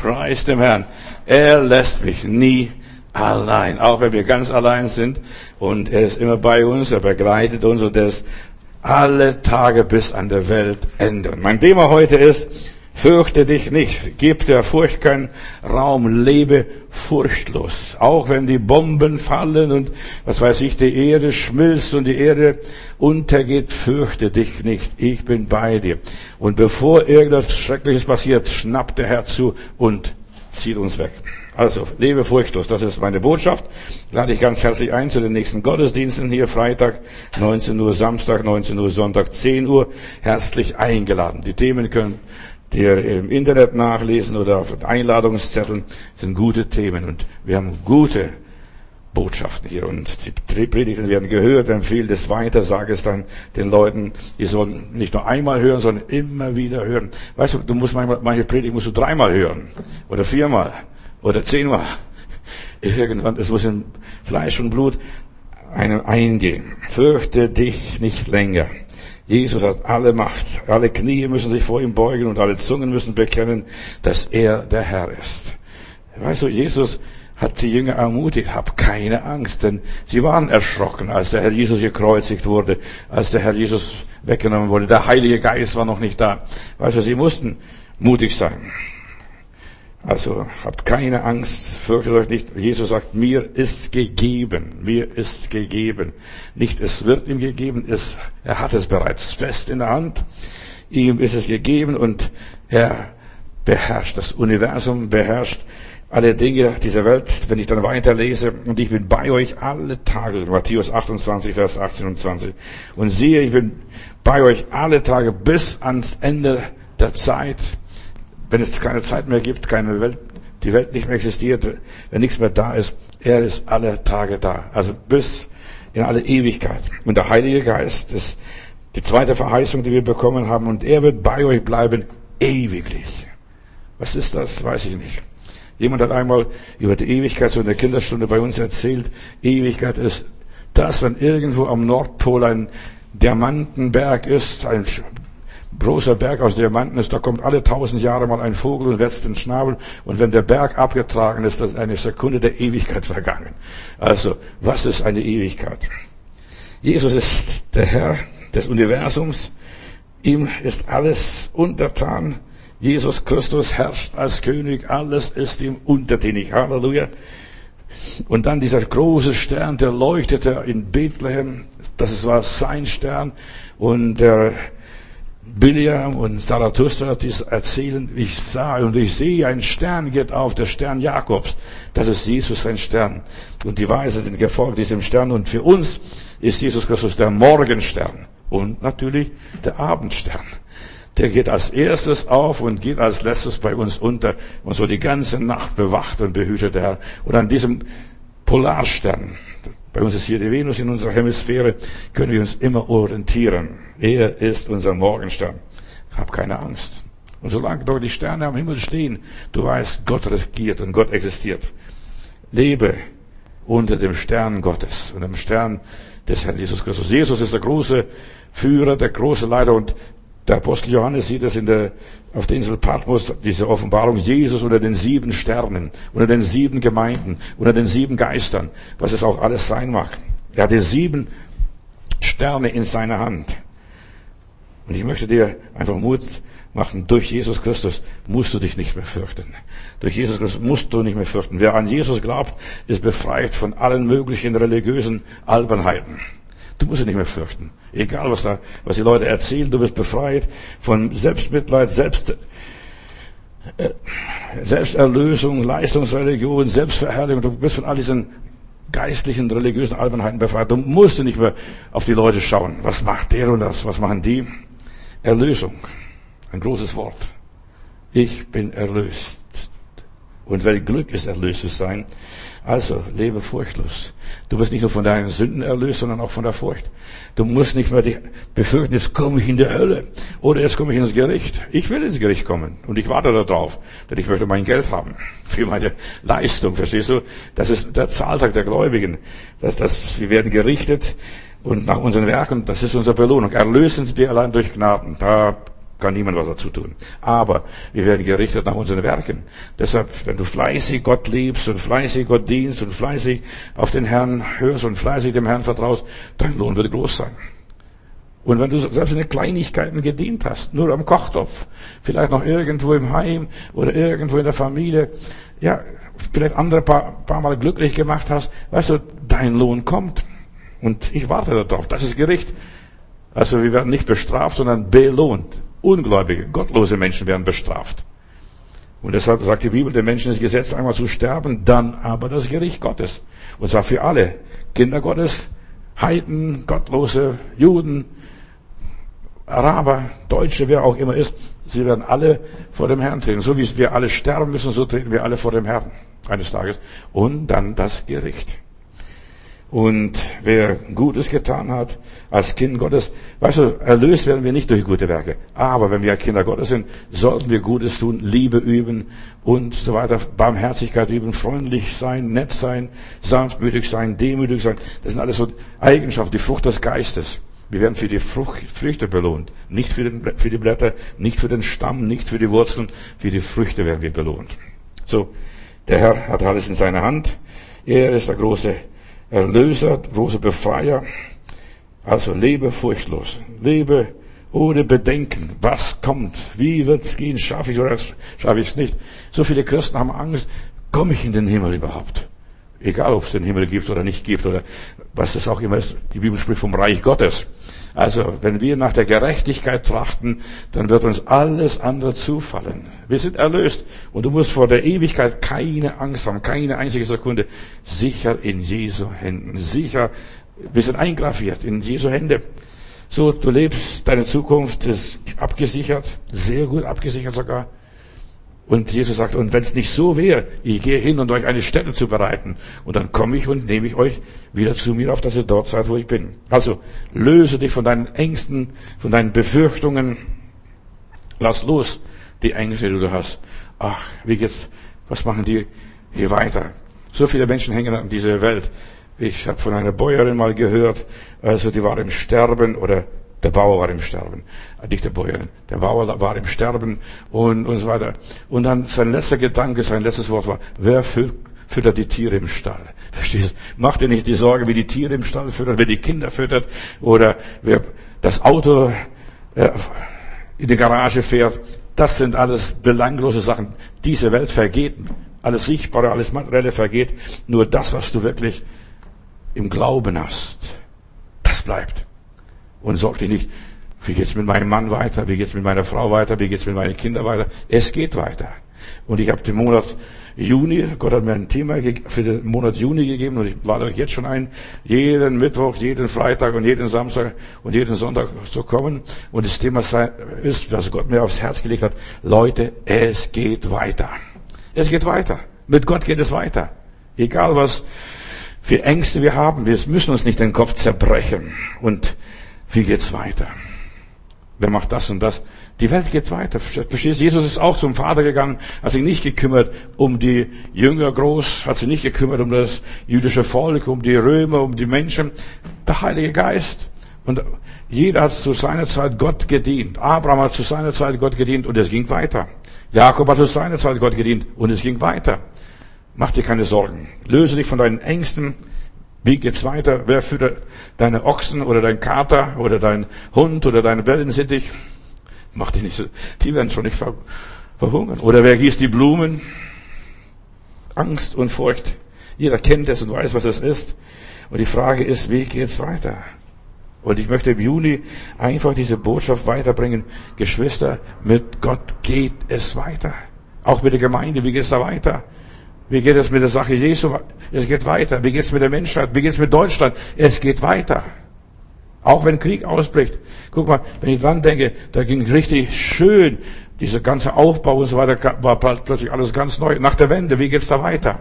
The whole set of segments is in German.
Preis dem Herrn. Er lässt mich nie allein. Auch wenn wir ganz allein sind. Und er ist immer bei uns. Er begleitet uns. Und er ist alle Tage bis an der Weltende. Und mein Thema heute ist, fürchte dich nicht. Gib der Furcht keinen Raum. Lebe furchtlos. Auch wenn die Bomben fallen und, was weiß ich, die Erde schmilzt und die Erde untergeht, fürchte dich nicht. Ich bin bei dir. Und bevor irgendwas Schreckliches passiert, schnappt der Herr zu und zieht uns weg. Also, lebe furchtlos. Das ist meine Botschaft. Lade ich ganz herzlich ein zu den nächsten Gottesdiensten hier. Freitag 19 Uhr, Samstag 19 Uhr, Sonntag 10 Uhr. Herzlich eingeladen. Die Themen können ihr im Internet nachlesen oder auf Einladungszetteln. Das sind gute Themen und wir haben gute Botschaften hier und die Predigten werden gehört, empfehle es weiter, sage es dann den Leuten, die sollen nicht nur einmal hören, sondern immer wieder hören. Weißt du, manche Predigt musst du dreimal hören oder viermal oder 10-mal. Irgendwann, es muss in Fleisch und Blut einem eingehen. Fürchte dich nicht länger. Jesus hat alle Macht. Alle Knie müssen sich vor ihm beugen und alle Zungen müssen bekennen, dass er der Herr ist. Weißt du, Jesus hat die Jünger ermutigt, hab keine Angst, denn sie waren erschrocken, als der Herr Jesus gekreuzigt wurde, als der Herr Jesus weggenommen wurde. Der Heilige Geist war noch nicht da. Weißt du, sie mussten mutig sein. Also, habt keine Angst, fürchtet euch nicht. Jesus sagt, mir ist's gegeben. Mir ist's gegeben. Nicht, es wird ihm gegeben, er hat es bereits fest in der Hand. Ihm ist es gegeben und er beherrscht das Universum, beherrscht alle Dinge dieser Welt. Wenn ich dann weiterlese, und ich bin bei euch alle Tage, Matthäus 28, Vers 18 und 20. Und siehe, ich bin bei euch alle Tage bis ans Ende der Zeit. Wenn es keine Zeit mehr gibt, keine Welt, die Welt nicht mehr existiert, wenn nichts mehr da ist, er ist alle Tage da. Also bis in alle Ewigkeit. Und der Heilige Geist ist die zweite Verheißung, die wir bekommen haben. Und er wird bei euch bleiben ewiglich. Was ist das? Weiß ich nicht. Jemand hat einmal über die Ewigkeit so in der Kinderstunde bei uns erzählt. Ewigkeit ist das, wenn irgendwo am Nordpol ein Diamantenberg ist, ein großer Berg aus Diamanten ist, da kommt alle 1000 Jahre mal ein Vogel und wetzt den Schnabel. Und wenn der Berg abgetragen ist, dann ist eine Sekunde der Ewigkeit vergangen. Also, was ist eine Ewigkeit? Jesus ist der Herr des Universums. Ihm ist alles untertan. Jesus Christus herrscht als König. Alles ist ihm untertänig. Halleluja. Und dann dieser große Stern, der leuchtete in Bethlehem. Das war sein Stern. Und der Biliam und Zarathustra dies erzählen, ich sah und ich sehe, ein Stern geht auf, der Stern Jakobs. Das ist Jesus, sein Stern. Und die Weisen sind gefolgt diesem Stern. Und für uns ist Jesus Christus der Morgenstern. Und natürlich der Abendstern. Der geht als erstes auf und geht als letztes bei uns unter. Und so die ganze Nacht bewacht und behütet der Herr. Und an diesem Polarstern, bei uns ist hier die Venus in unserer Hemisphäre, können wir uns immer orientieren. Er ist unser Morgenstern. Hab keine Angst. Und solange dort die Sterne am Himmel stehen, du weißt, Gott regiert und Gott existiert. Lebe unter dem Stern Gottes und dem Stern des Herrn Jesus Christus. Jesus ist der große Führer, der große Leiter und der Apostel Johannes sieht es auf der Insel Patmos, diese Offenbarung, Jesus unter den 7 Sternen, unter den 7 Gemeinden, unter den 7 Geistern, was es auch alles sein mag. Er hatte 7 Sterne in seiner Hand. Und ich möchte dir einfach Mut machen, durch Jesus Christus musst du dich nicht mehr fürchten. Durch Jesus Christus musst du nicht mehr fürchten. Wer an Jesus glaubt, ist befreit von allen möglichen religiösen Albernheiten. Du musst dich nicht mehr fürchten. Egal, was die Leute erzählen, du bist befreit von Selbstmitleid, Selbsterlösung, Leistungsreligion, Selbstverherrlichung. Du bist von all diesen geistlichen, religiösen Albernheiten befreit. Du musst nicht mehr auf die Leute schauen. Was macht der und das? Was machen die? Erlösung. Ein großes Wort. Ich bin erlöst. Und welch Glück ist, erlöst zu sein. Also, lebe furchtlos. Du wirst nicht nur von deinen Sünden erlöst, sondern auch von der Furcht. Du musst nicht mehr dich befürchten, jetzt komme ich in die Hölle oder jetzt komme ich ins Gericht. Ich will ins Gericht kommen und ich warte darauf, denn ich möchte mein Geld haben für meine Leistung, verstehst du? Das ist der Zahltag der Gläubigen. Wir werden gerichtet und nach unseren Werken, das ist unsere Belohnung. Erlösen sie dir allein durch Gnaden. Da Kann niemand was dazu tun. Aber wir werden gerichtet nach unseren Werken. Deshalb, wenn du fleißig Gott liebst und fleißig Gott dienst und fleißig auf den Herrn hörst und fleißig dem Herrn vertraust, dein Lohn wird groß sein. Und wenn du selbst in den Kleinigkeiten gedient hast, nur am Kochtopf, vielleicht noch irgendwo im Heim oder irgendwo in der Familie, ja, vielleicht andere paar Mal glücklich gemacht hast, weißt du, dein Lohn kommt. Und ich warte darauf. Das ist Gericht. Also wir werden nicht bestraft, sondern belohnt. Ungläubige, gottlose Menschen werden bestraft. Und deshalb sagt die Bibel, den Menschen ist gesetzt, einmal zu sterben, dann aber das Gericht Gottes. Und zwar für alle. Kinder Gottes, Heiden, Gottlose, Juden, Araber, Deutsche, wer auch immer ist, sie werden alle vor dem Herrn treten. So wie wir alle sterben müssen, so treten wir alle vor dem Herrn eines Tages. Und dann das Gericht. Und wer Gutes getan hat als Kind Gottes, weißt du, erlöst werden wir nicht durch gute Werke. Aber wenn wir Kinder Gottes sind, sollten wir Gutes tun, Liebe üben und so weiter, Barmherzigkeit üben, freundlich sein, nett sein, sanftmütig sein, demütig sein. Das sind alles so Eigenschaften, die Frucht des Geistes. Wir werden für die Früchte belohnt. Nicht für die Blätter, nicht für den Stamm, nicht für die Wurzeln. Für die Früchte werden wir belohnt. So, der Herr hat alles in seiner Hand. Er ist der große Erlöser, großer Befreier. Also lebe furchtlos. Lebe ohne Bedenken. Was kommt? Wie wird's gehen? Schaffe ich oder schaffe ich es nicht? So viele Christen haben Angst. Komme ich in den Himmel überhaupt? Egal, ob es den Himmel gibt oder nicht gibt oder was es auch immer ist. Die Bibel spricht vom Reich Gottes. Also, wenn wir nach der Gerechtigkeit trachten, dann wird uns alles andere zufallen. Wir sind erlöst. Und du musst vor der Ewigkeit keine Angst haben, keine einzige Sekunde. Sicher in Jesu Händen. Sicher, wir sind eingraviert in Jesu Hände. So, du lebst, deine Zukunft ist abgesichert. Sehr gut abgesichert sogar. Und Jesus sagt, und wenn es nicht so wäre, ich gehe hin, um euch eine Stätte zu bereiten. Und dann komme ich und nehme ich euch wieder zu mir auf, dass ihr dort seid, wo ich bin. Also, löse dich von deinen Ängsten, von deinen Befürchtungen. Lass los die Ängste, die du hast. Ach, wie geht's, was machen die hier weiter? So viele Menschen hängen an dieser Welt. Ich habe von einer Bäuerin mal gehört, also die war im Sterben oder der Bauer war im Sterben, nicht der Bäuerin. Der Bauer war im Sterben und so weiter. Und dann sein letzter Gedanke, sein letztes Wort war, wer füttert die Tiere im Stall? Verstehst du? Mach dir nicht die Sorge, wie die Tiere im Stall füttert, wer die Kinder füttert oder wer das Auto in die Garage fährt. Das sind alles belanglose Sachen. Diese Welt vergeht. Alles Sichtbare, alles Materielle vergeht. Nur das, was du wirklich im Glauben hast, das bleibt. Und sorg dich nicht, wie geht's mit meinem Mann weiter, wie geht's mit meiner Frau weiter, wie geht's mit meinen Kindern weiter. Es geht weiter. Und ich habe den Monat Juni, Gott hat mir ein Thema für den Monat Juni gegeben und ich lade euch jetzt schon ein, jeden Mittwoch, jeden Freitag und jeden Samstag und jeden Sonntag zu kommen. Und das Thema ist, was Gott mir aufs Herz gelegt hat, Leute, es geht weiter. Es geht weiter. Mit Gott geht es weiter. Egal was für Ängste wir haben, wir müssen uns nicht den Kopf zerbrechen. Und wie geht's weiter? Wer macht das und das? Die Welt geht weiter. Verstehst du? Jesus ist auch zum Vater gegangen, hat sich nicht gekümmert um die Jünger groß, hat sich nicht gekümmert um das jüdische Volk, um die Römer, um die Menschen. Der Heilige Geist. Und jeder hat zu seiner Zeit Gott gedient. Abraham hat zu seiner Zeit Gott gedient und es ging weiter. Jakob hat zu seiner Zeit Gott gedient und es ging weiter. Mach dir keine Sorgen. Löse dich von deinen Ängsten. Wie geht's weiter? Wer füttert deine Ochsen oder dein Kater oder dein Hund oder deine Wellensittich? Mach dich nicht so. Die werden schon nicht verhungern. Oder wer gießt die Blumen? Angst und Furcht. Jeder kennt es und weiß, was es ist. Und die Frage ist, wie geht's weiter? Und ich möchte im Juni einfach diese Botschaft weiterbringen. Geschwister, mit Gott geht es weiter. Auch mit der Gemeinde, wie geht's da weiter? Wie geht es mit der Sache Jesu? Es geht weiter. Wie geht es mit der Menschheit? Wie geht es mit Deutschland? Es geht weiter. Auch wenn Krieg ausbricht. Guck mal, wenn ich dran denke, da ging richtig schön. Dieser ganze Aufbau und so weiter war plötzlich alles ganz neu. Nach der Wende, wie geht's da weiter?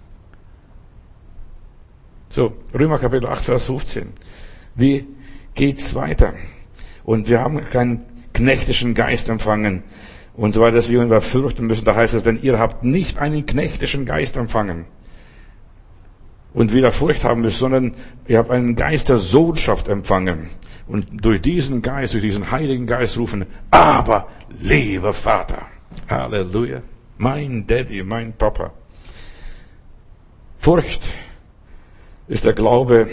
So, Römer Kapitel 8, Vers 15. Wie geht's weiter? Und wir haben keinen knechtischen Geist empfangen. Und so weiter, dass wir uns fürchten müssen. Da heißt es, denn ihr habt nicht einen knechtischen Geist empfangen. und wieder Furcht haben müsst, sondern ihr habt einen Geist der Sohnschaft empfangen. Und durch diesen Geist, durch diesen Heiligen Geist rufen, aber lieber Vater. Halleluja. Mein Daddy, mein Papa. Furcht ist der Glaube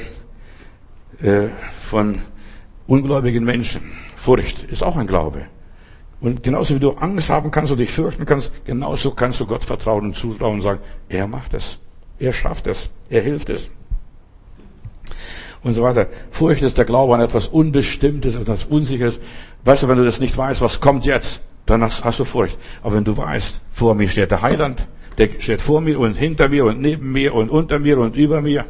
von ungläubigen Menschen. Furcht ist auch ein Glaube. Und genauso wie du Angst haben kannst und dich fürchten kannst, genauso kannst du Gott vertrauen und zutrauen und sagen, er macht es, er schafft es, er hilft es. Und so weiter. Furcht ist der Glaube an etwas Unbestimmtes, etwas Unsicheres. Weißt du, wenn du das nicht weißt, was kommt jetzt, dann hast du Furcht. Aber wenn du weißt, vor mir steht der Heiland, der steht vor mir und hinter mir und neben mir und unter mir und über mir.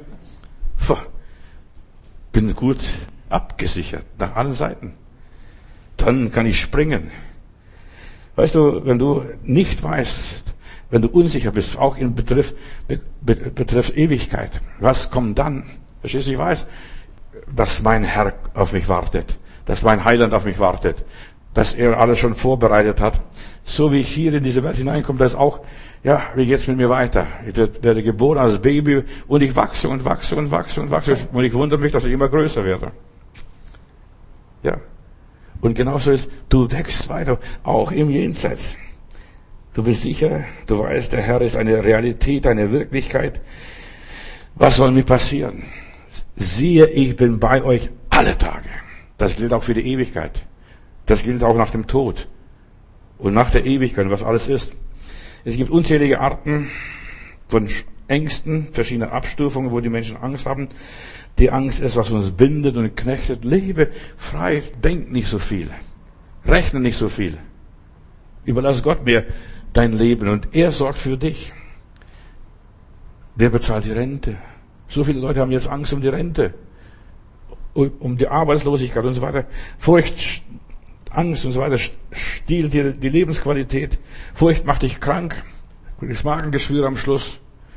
Bin gut abgesichert nach allen Seiten. Dann kann ich springen. Weißt du, wenn du nicht weißt, wenn du unsicher bist, auch in betrifft Ewigkeit, was kommt dann? Verstehst du, ich weiß, dass mein Herr auf mich wartet, dass mein Heiland auf mich wartet, dass er alles schon vorbereitet hat. So wie ich hier in diese Welt hineinkomme, da ist auch, ja, wie geht's mit mir weiter? Ich werde geboren als Baby und ich wachse und wachse und wachse und wachse und ich wundere mich, dass ich immer größer werde. Ja. Und genauso ist, du wächst weiter, auch im Jenseits. Du bist sicher, du weißt, der Herr ist eine Realität, eine Wirklichkeit. Was soll mir passieren? Siehe, ich bin bei euch alle Tage. Das gilt auch für die Ewigkeit. Das gilt auch nach dem Tod. Und nach der Ewigkeit, was alles ist. Es gibt unzählige Arten von Ängsten, verschiedene Abstufungen, wo die Menschen Angst haben. Die Angst ist, was uns bindet und knechtet. Lebe frei, denk nicht so viel. Rechne nicht so viel. Überlass Gott mir dein Leben und er sorgt für dich. Wer bezahlt die Rente? So viele Leute haben jetzt Angst um die Rente, um die Arbeitslosigkeit und so weiter. Furcht, Angst und so weiter stiehlt dir die Lebensqualität. Furcht macht dich krank. Das Magengeschwür am Schluss.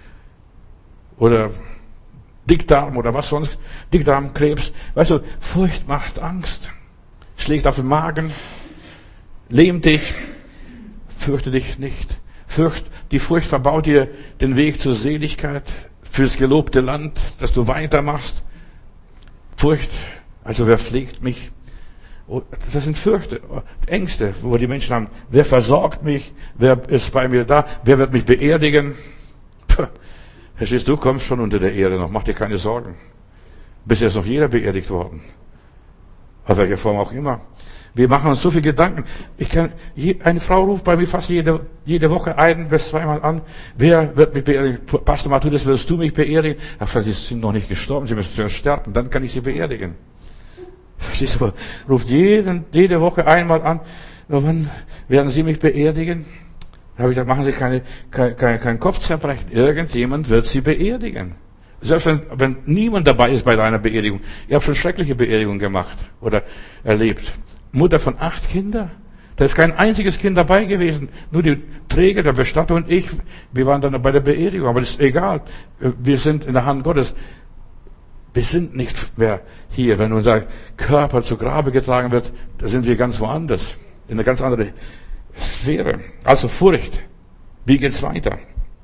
Oder Dickdarm oder was sonst. Dickdarmkrebs. Weißt du, Furcht macht Angst. Schlägt auf den Magen. Lähmt dich. Fürchte dich nicht. Die Furcht verbaut dir den Weg zur Seligkeit, fürs gelobte Land, dass du weitermachst. Furcht, also wer pflegt mich? Das sind Ängste, wo die Menschen haben. Wer versorgt mich? Wer ist bei mir da? Wer wird mich beerdigen? Verstehst du, kommst schon unter der Erde noch, mach dir keine Sorgen. Bisher ist noch jeder beerdigt worden. Auf welche Form auch immer. Wir machen uns so viel Gedanken. Eine Frau ruft bei mir fast jede Woche ein bis zweimal an. Wer wird mich beerdigen? Pastor Matthäus, willst du mich beerdigen? Ich habe gesagt, Sie sind noch nicht gestorben, Sie müssen zuerst sterben, dann kann ich Sie beerdigen. Verstehst du? Ruft jede Woche einmal an. Wann werden Sie mich beerdigen? Da habe ich gesagt, machen Sie keinen Kopfzerbrechen. Irgendjemand wird Sie beerdigen. Selbst wenn niemand dabei ist bei deiner Beerdigung. Ich habe schon schreckliche Beerdigungen gemacht oder erlebt. Mutter von 8 Kindern. Da ist kein einziges Kind dabei gewesen. Nur die Träger, der Bestatter und ich. Wir waren dann bei der Beerdigung. Aber das ist egal. Wir sind in der Hand Gottes. Wir sind nicht mehr hier. Wenn unser Körper zu Grabe getragen wird, da sind wir ganz woanders. In einer ganz anderen Sphäre. Also Furcht. Wie geht's weiter?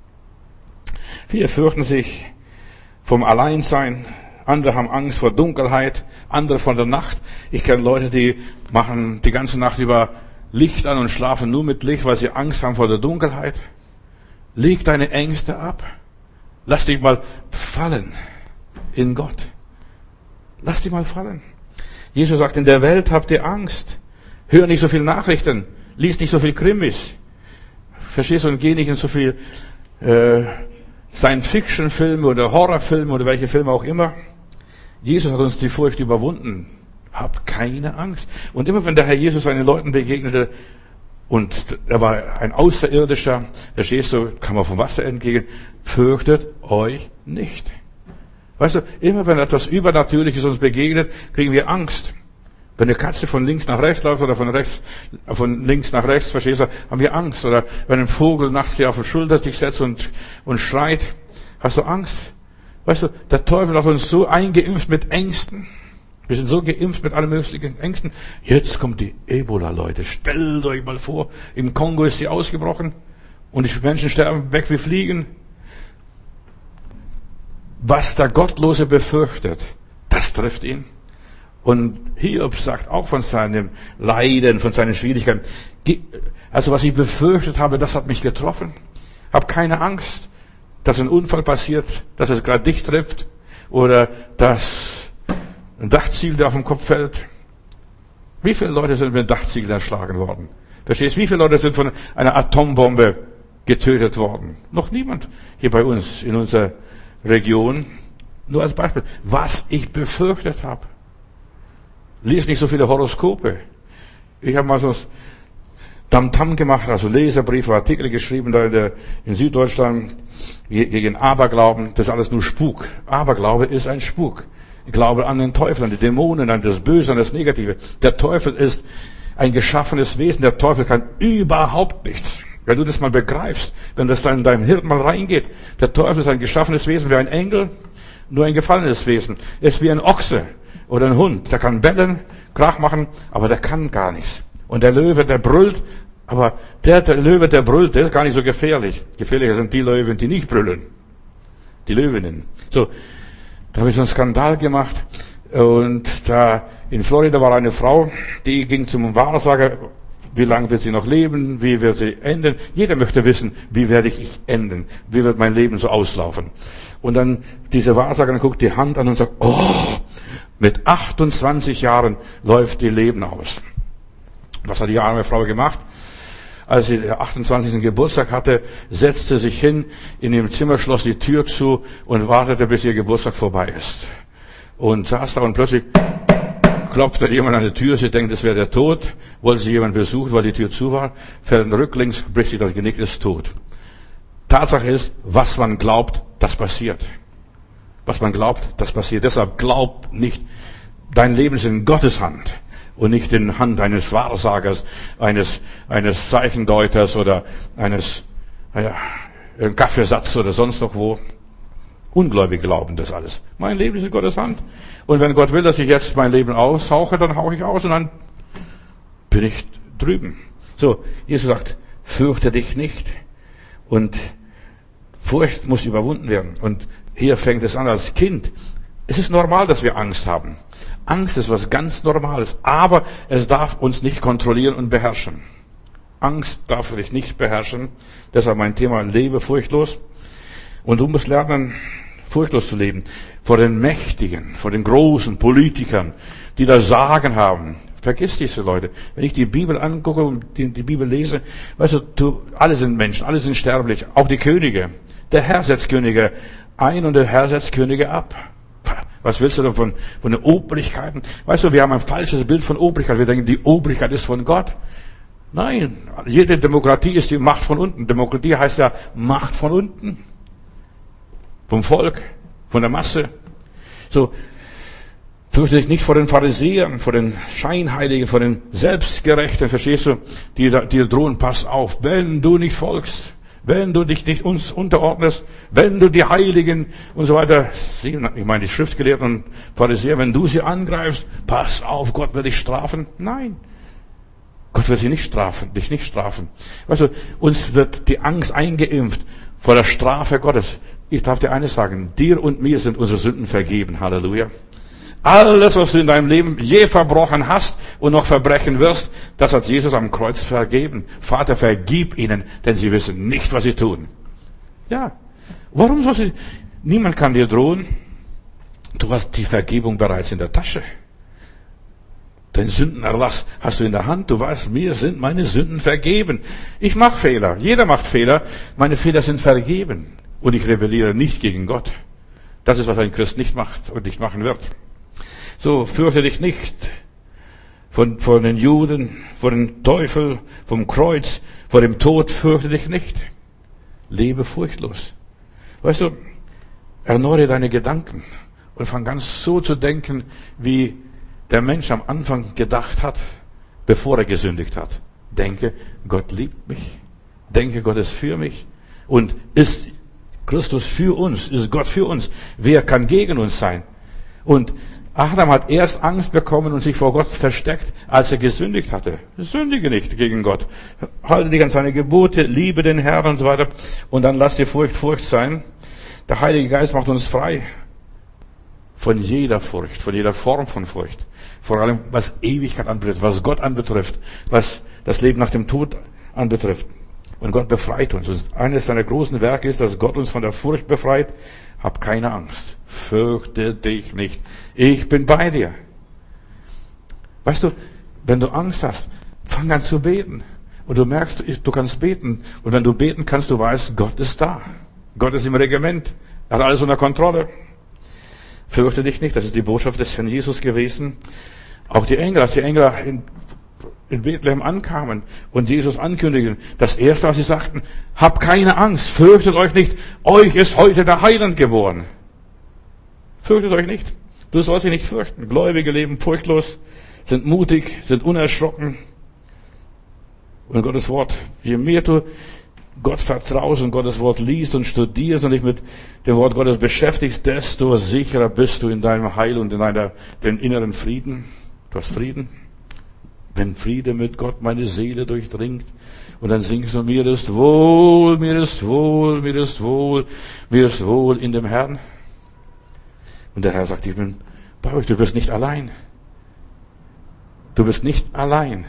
Viele fürchten sich vom Alleinsein. Andere haben Angst vor Dunkelheit, andere vor der Nacht. Ich kenne Leute, die machen die ganze Nacht über Licht an und schlafen nur mit Licht, weil sie Angst haben vor der Dunkelheit. Leg deine Ängste ab. Lass dich mal fallen in Gott. Lass dich mal fallen. Jesus sagt, in der Welt habt ihr Angst. Hör nicht so viel Nachrichten. Lies nicht so viel Krimis. Verstehst du? Und geh nicht in so viel Science-Fiction-Filme oder Horrorfilme oder welche Filme auch immer. Jesus hat uns die Furcht überwunden. Habt keine Angst. Und immer wenn der Herr Jesus seinen Leuten begegnete und er war ein Außerirdischer, verstehst du, kam er vom Wasser entgegen, fürchtet euch nicht. Weißt du, immer wenn etwas Übernatürliches uns begegnet, kriegen wir Angst. Wenn eine Katze von links nach rechts läuft oder von links nach rechts, verstehst du, haben wir Angst. Oder wenn ein Vogel nachts dir auf die Schulter sich setzt und schreit, hast du Angst. Weißt du, der Teufel hat uns so eingeimpft mit Ängsten. Wir sind so geimpft mit allen möglichen Ängsten. Jetzt kommt die Ebola, Leute. Stellt euch mal vor, im Kongo ist sie ausgebrochen und die Menschen sterben weg wie Fliegen. Was der Gottlose befürchtet, das trifft ihn. Und Hiob sagt auch von seinem Leiden, von seinen Schwierigkeiten, also was ich befürchtet habe, das hat mich getroffen. Hab keine Angst, dass ein Unfall passiert, dass es gerade dich trifft oder dass ein Dachziegel auf den Kopf fällt. Wie viele Leute sind mit Dachziegeln erschlagen worden? Verstehst du? Wie viele Leute sind von einer Atombombe getötet worden? Noch niemand hier bei uns in unserer Region. Nur als Beispiel, was ich befürchtet habe. Lies nicht so viele Horoskope. Ich habe mal so Tamtam gemacht, also Leserbriefe, Artikel geschrieben da in Süddeutschland gegen Aberglauben. Das ist alles nur Spuk. Aberglaube ist ein Spuk. Ich glaube an den Teufel, an die Dämonen, an das Böse, an das Negative. Der Teufel ist ein geschaffenes Wesen. Der Teufel kann überhaupt nichts. Wenn du das mal begreifst, wenn das dann in deinem Hirn mal reingeht. Der Teufel ist ein geschaffenes Wesen wie ein Engel, nur ein gefallenes Wesen. Er ist wie ein Ochse oder ein Hund. Der kann bellen, Krach machen, aber der kann gar nichts. Und der Löwe, der brüllt, aber der Löwe, der brüllt, der ist gar nicht so gefährlich. Gefährlicher sind die Löwen, die nicht brüllen. Die Löwinnen. So, da habe ich so einen Skandal gemacht. Und da in Florida war eine Frau, die ging zum Wahrsager. Wie lange wird sie noch leben? Wie wird sie enden? Jeder möchte wissen, wie werde ich enden? Wie wird mein Leben so auslaufen? Und dann diese Wahrsagerin guckt die Hand an und sagt, oh, mit 28 Jahren läuft ihr Leben aus. Was hat die arme Frau gemacht? Als sie den 28. Geburtstag hatte, setzte sich hin in ihrem Zimmer, schloss die Tür zu und wartete, bis ihr Geburtstag vorbei ist. Und saß da und plötzlich klopfte jemand an die Tür, sie denkt, es wäre der Tod, wollte sie jemand besuchen, weil die Tür zu war, fällt rücklings, bricht sich das Genick, ist tot. Tatsache ist, was man glaubt, das passiert. Was man glaubt, das passiert. Deshalb glaub nicht, dein Leben ist in Gottes Hand und nicht in Hand eines Wahrsagers, eines Zeichendeuters oder ein Kaffeesatz oder sonst noch wo. Ungläubige glauben das alles. Mein Leben ist in Gottes Hand. Und wenn Gott will, dass ich jetzt mein Leben aushauche, dann hauche ich aus und dann bin ich drüben. So, Jesus sagt, fürchte dich nicht. Und Furcht muss überwunden werden. Und hier fängt es an als Kind. Es ist normal, dass wir Angst haben. Angst ist was ganz Normales. Aber es darf uns nicht kontrollieren und beherrschen. Angst darf dich nicht beherrschen. Deshalb mein Thema, lebe furchtlos. Und du musst lernen, furchtlos zu leben. Vor den Mächtigen, vor den großen Politikern, die das Sagen haben. Vergiss diese Leute. Wenn ich die Bibel angucke und die Bibel lese, weißt du, alle sind Menschen, alle sind sterblich. Auch die Könige. Der Herr setzt Könige ein und der Herr setzt Könige ab. Was willst du davon? Von den Obrigkeiten? Weißt du, wir haben ein falsches Bild von Obrigkeit. Wir denken, die Obrigkeit ist von Gott. Nein, jede Demokratie ist die Macht von unten. Demokratie heißt ja Macht von unten. Vom Volk, von der Masse. So, fürchte dich nicht vor den Pharisäern, vor den Scheinheiligen, vor den Selbstgerechten, verstehst du? Die drohen, pass auf, wenn du nicht folgst, wenn du dich nicht uns unterordnest, wenn du die Heiligen und so weiter, ich meine die Schriftgelehrten und Pharisäer, wenn du sie angreifst, pass auf, Gott wird dich strafen. Nein. Gott wird dich nicht strafen. Weißt du, uns wird die Angst eingeimpft vor der Strafe Gottes. Ich darf dir eines sagen, dir und mir sind unsere Sünden vergeben. Halleluja. Alles, was du in deinem Leben je verbrochen hast und noch verbrechen wirst, das hat Jesus am Kreuz vergeben. Vater, vergib ihnen, denn sie wissen nicht, was sie tun. Ja. Warum soll sie? Niemand kann dir drohen. Du hast die Vergebung bereits in der Tasche. Den Sündenerlass hast du in der Hand. Du weißt, mir sind meine Sünden vergeben. Ich mache Fehler. Jeder macht Fehler. Meine Fehler sind vergeben. Und ich rebelliere nicht gegen Gott. Das ist, was ein Christ nicht macht und nicht machen wird. So, fürchte dich nicht von den Juden, vor dem Teufel, vom Kreuz, vor dem Tod, fürchte dich nicht. Lebe furchtlos. Weißt du, erneuere deine Gedanken und fang ganz so zu denken, wie der Mensch am Anfang gedacht hat, bevor er gesündigt hat. Denke, Gott liebt mich. Denke, Gott ist für mich. Und ist Christus für uns, ist Gott für uns. Wer kann gegen uns sein? Und Adam hat erst Angst bekommen und sich vor Gott versteckt, als er gesündigt hatte. Sündige nicht gegen Gott. Halte dich an seine Gebote, liebe den Herrn und so weiter. Und dann lass die Furcht sein. Der Heilige Geist macht uns frei von jeder Furcht, von jeder Form von Furcht. Vor allem, was Ewigkeit anbetrifft, was Gott anbetrifft, was das Leben nach dem Tod anbetrifft. Und Gott befreit uns. Und eines seiner großen Werke ist, dass Gott uns von der Furcht befreit. Hab keine Angst. Fürchte dich nicht. Ich bin bei dir. Weißt du, wenn du Angst hast, fang an zu beten. Und du merkst, du kannst beten. Und wenn du beten kannst, du weißt, Gott ist da. Gott ist im Regiment. Er hat alles unter Kontrolle. Fürchte dich nicht. Das ist die Botschaft des Herrn Jesus gewesen. Auch die Engel, als die Engel in Bethlehem ankamen und Jesus ankündigen, das erste, was sie sagten, habt keine Angst, fürchtet euch nicht, euch ist heute der Heiland geboren. Fürchtet euch nicht. Du sollst dich nicht fürchten. Gläubige leben furchtlos, sind mutig, sind unerschrocken. Und Gottes Wort, je mehr du Gott vertraust und Gottes Wort liest und studierst und dich mit dem Wort Gottes beschäftigst, desto sicherer bist du in deinem Heil und in dem inneren Frieden. Du hast Frieden. Wenn Friede mit Gott meine Seele durchdringt, und dann singst du, mir ist wohl, mir ist wohl, mir ist wohl, mir ist wohl in dem Herrn. Und der Herr sagt, ich bin bei euch, du bist nicht allein. Du bist nicht allein.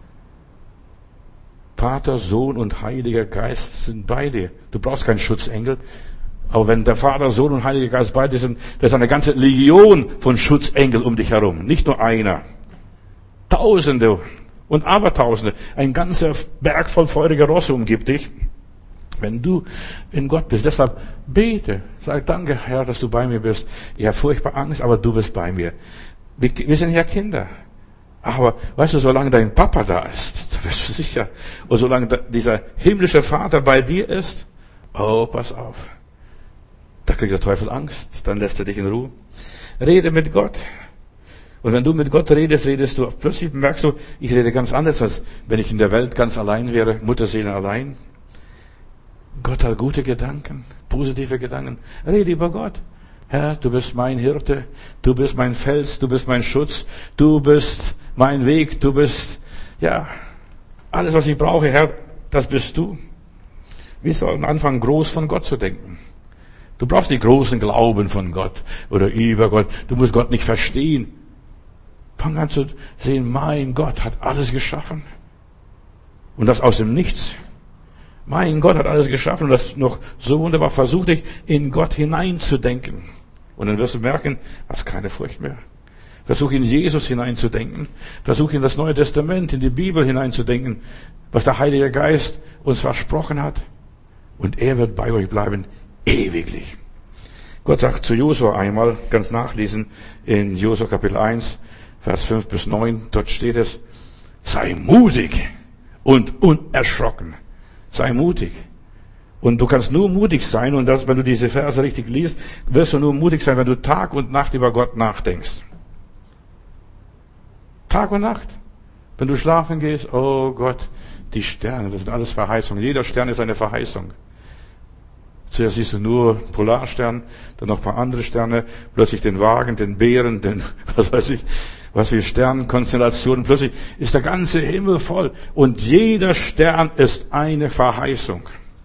Vater, Sohn und Heiliger Geist sind bei dir. Du brauchst keinen Schutzengel. Aber wenn der Vater, Sohn und Heiliger Geist bei dir sind, da ist eine ganze Legion von Schutzengeln um dich herum. Nicht nur einer. Tausende und Abertausende. Ein ganzer Berg voll feuriger Rosse umgibt dich. Wenn du in Gott bist. Deshalb bete. Sag, danke, Herr, dass du bei mir bist. Ich habe furchtbar Angst, aber du bist bei mir. Wir sind ja Kinder. Aber, weißt du, solange dein Papa da ist, da bist du sicher. Und solange dieser himmlische Vater bei dir ist, oh, pass auf. Da kriegt der Teufel Angst. Dann lässt er dich in Ruhe. Rede mit Gott. Und wenn du mit Gott redest, plötzlich merkst du, ich rede ganz anders, als wenn ich in der Welt ganz allein wäre, Mutterseele allein. Gott hat gute Gedanken, positive Gedanken. Rede über Gott. Herr, du bist mein Hirte, du bist mein Fels, du bist mein Schutz, du bist mein Weg, du bist, ja, alles, was ich brauche, Herr, das bist du. Wir sollen anfangen, groß von Gott zu denken. Du brauchst nicht großen Glauben von Gott oder über Gott. Du musst Gott nicht verstehen. Fang an zu sehen, mein Gott hat alles geschaffen. Und das aus dem Nichts. Mein Gott hat alles geschaffen und das noch so wunderbar. Versuch dich in Gott hineinzudenken. Und dann wirst du merken, hast keine Furcht mehr. Versuch in Jesus hineinzudenken. Versuch in das Neue Testament, in die Bibel hineinzudenken, was der Heilige Geist uns versprochen hat. Und er wird bei euch bleiben, ewiglich. Gott sagt zu Josua einmal, ganz nachlesen, in Josua Kapitel 1, Vers 5 bis 9, dort steht es, sei mutig und unerschrocken. Sei mutig. Und du kannst nur mutig sein, und das, wenn du diese Verse richtig liest, wirst du nur mutig sein, wenn du Tag und Nacht über Gott nachdenkst. Tag und Nacht. Wenn du schlafen gehst, oh Gott, die Sterne, das sind alles Verheißungen. Jeder Stern ist eine Verheißung. Zuerst siehst du nur Polarstern, dann noch ein paar andere Sterne, plötzlich den Wagen, den Bären, den, was weiß ich, was für Sternkonstellationen. Plötzlich ist der ganze Himmel voll. Und jeder Stern ist eine Verheißung.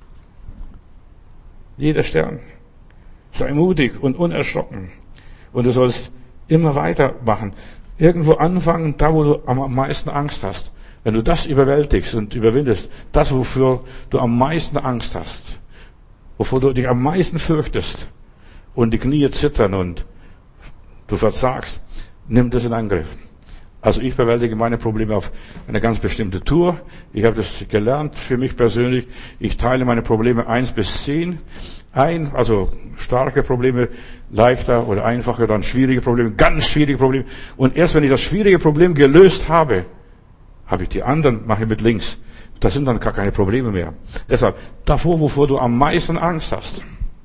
Jeder Stern. Sei mutig und unerschrocken. Und du sollst immer weitermachen. Irgendwo anfangen, da wo du am meisten Angst hast. Wenn du das überwältigst und überwindest, das wofür du am meisten Angst hast, wovor du dich am meisten fürchtest und die Knie zittern und du versagst, nimm das in Angriff. Also ich bewältige meine Probleme auf eine ganz bestimmte Tour. Ich habe das gelernt für mich persönlich. Ich teile meine Probleme 1 bis 10 ein. Also starke Probleme, leichter oder einfacher, dann schwierige Probleme, ganz schwierige Probleme. Und erst wenn ich das schwierige Problem gelöst habe, habe ich die anderen, mache ich mit links. Das sind dann gar keine Probleme mehr. Deshalb, davor, wovor du am meisten Angst hast,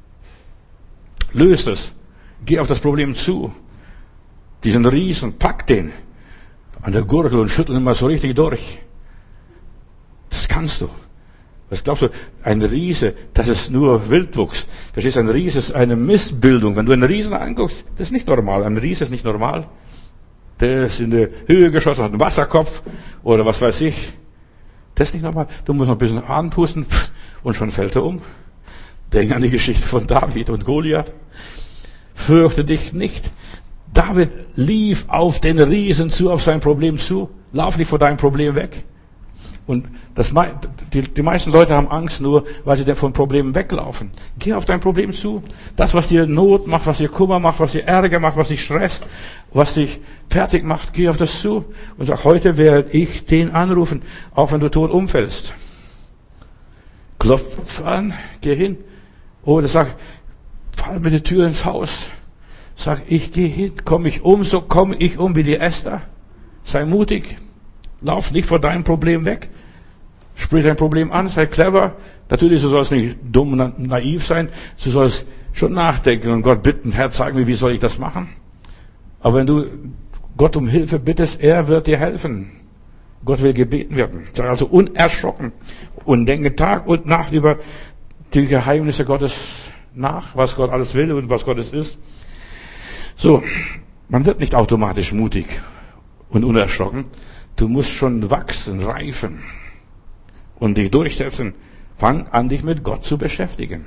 löst es. Geh auf das Problem zu. Diesen Riesen, pack den an der Gurgel und schüttel ihn mal so richtig durch. Das kannst du. Was glaubst du? Ein Riese, das ist nur Wildwuchs. Verstehst du? Ein Riese ist eine Missbildung. Wenn du einen Riesen anguckst, das ist nicht normal. Ein Riese ist nicht normal. Der ist in die Höhe geschossen, hat einen Wasserkopf oder was weiß ich. Das ist nicht normal. Du musst noch ein bisschen anpusten und schon fällt er um. Denk an die Geschichte von David und Goliath. Fürchte dich nicht. David lief auf den Riesen zu, auf sein Problem zu. Lauf nicht vor deinem Problem weg. Und die meisten Leute haben Angst nur, weil sie dann von Problemen weglaufen. Geh auf dein Problem zu. Das, was dir Not macht, was dir Kummer macht, was dir Ärger macht, was dich stresst, was dich fertig macht, geh auf das zu und sag, heute werde ich den anrufen, auch wenn du tot umfällst. Klopf an, geh hin. Oder sag, fall mit der Tür ins Haus. Sag, ich gehe hin, komme ich um, so komme ich um wie die Esther. Sei mutig. Lauf nicht vor deinem Problem weg. Sprich dein Problem an, sei clever. Natürlich, du sollst nicht dumm und naiv sein. Du sollst schon nachdenken und Gott bitten, Herr, zeig mir, wie soll ich das machen? Aber wenn du Gott um Hilfe bittest, er wird dir helfen. Gott will gebeten werden. Sei also unerschrocken und denke Tag und Nacht über die Geheimnisse Gottes nach, was Gott alles will und was Gottes ist. So, man wird nicht automatisch mutig und unerschrocken. Du musst schon wachsen, reifen und dich durchsetzen. Fang an, dich mit Gott zu beschäftigen.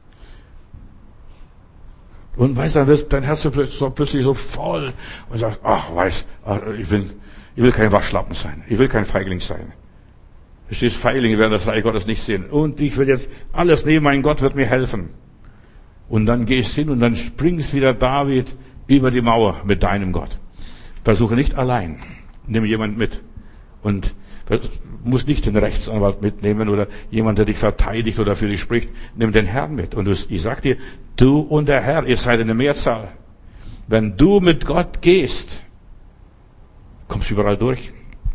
Und weißt, dann wird dein Herz plötzlich so voll und sagst, ich will kein Waschlappen sein. Ich will kein Feigling sein. Verstehst, Feiglinge werden das Reich Gottes nicht sehen. Und ich will jetzt alles nehmen, mein Gott wird mir helfen. Und dann gehst hin und dann springst wieder David über die Mauer mit deinem Gott. Versuche nicht allein. Nimm jemand mit. Und muss nicht den Rechtsanwalt mitnehmen oder jemand, der dich verteidigt oder für dich spricht. Nimm den Herrn mit. Und ich sag dir, du und der Herr, ihr seid in der Mehrzahl. Wenn du mit Gott gehst, kommst du überall durch.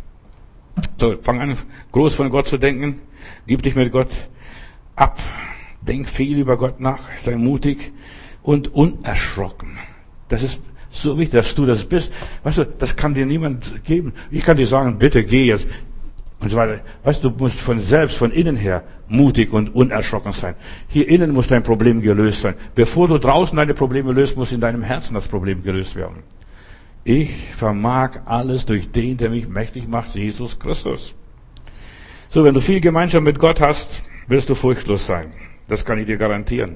So, fang an, groß von Gott zu denken. Gib dich mit Gott ab. Denk viel über Gott nach. Sei mutig und unerschrocken. Das ist so wichtig, dass du das bist. Weißt du, das kann dir niemand geben. Ich kann dir sagen, bitte geh jetzt. Und so weiter. Weißt du, du musst von selbst, von innen her mutig und unerschrocken sein. Hier innen muss dein Problem gelöst sein. Bevor du draußen deine Probleme löst, muss in deinem Herzen das Problem gelöst werden. Ich vermag alles durch den, der mich mächtig macht, Jesus Christus. So, wenn du viel Gemeinschaft mit Gott hast, wirst du furchtlos sein. Das kann ich dir garantieren.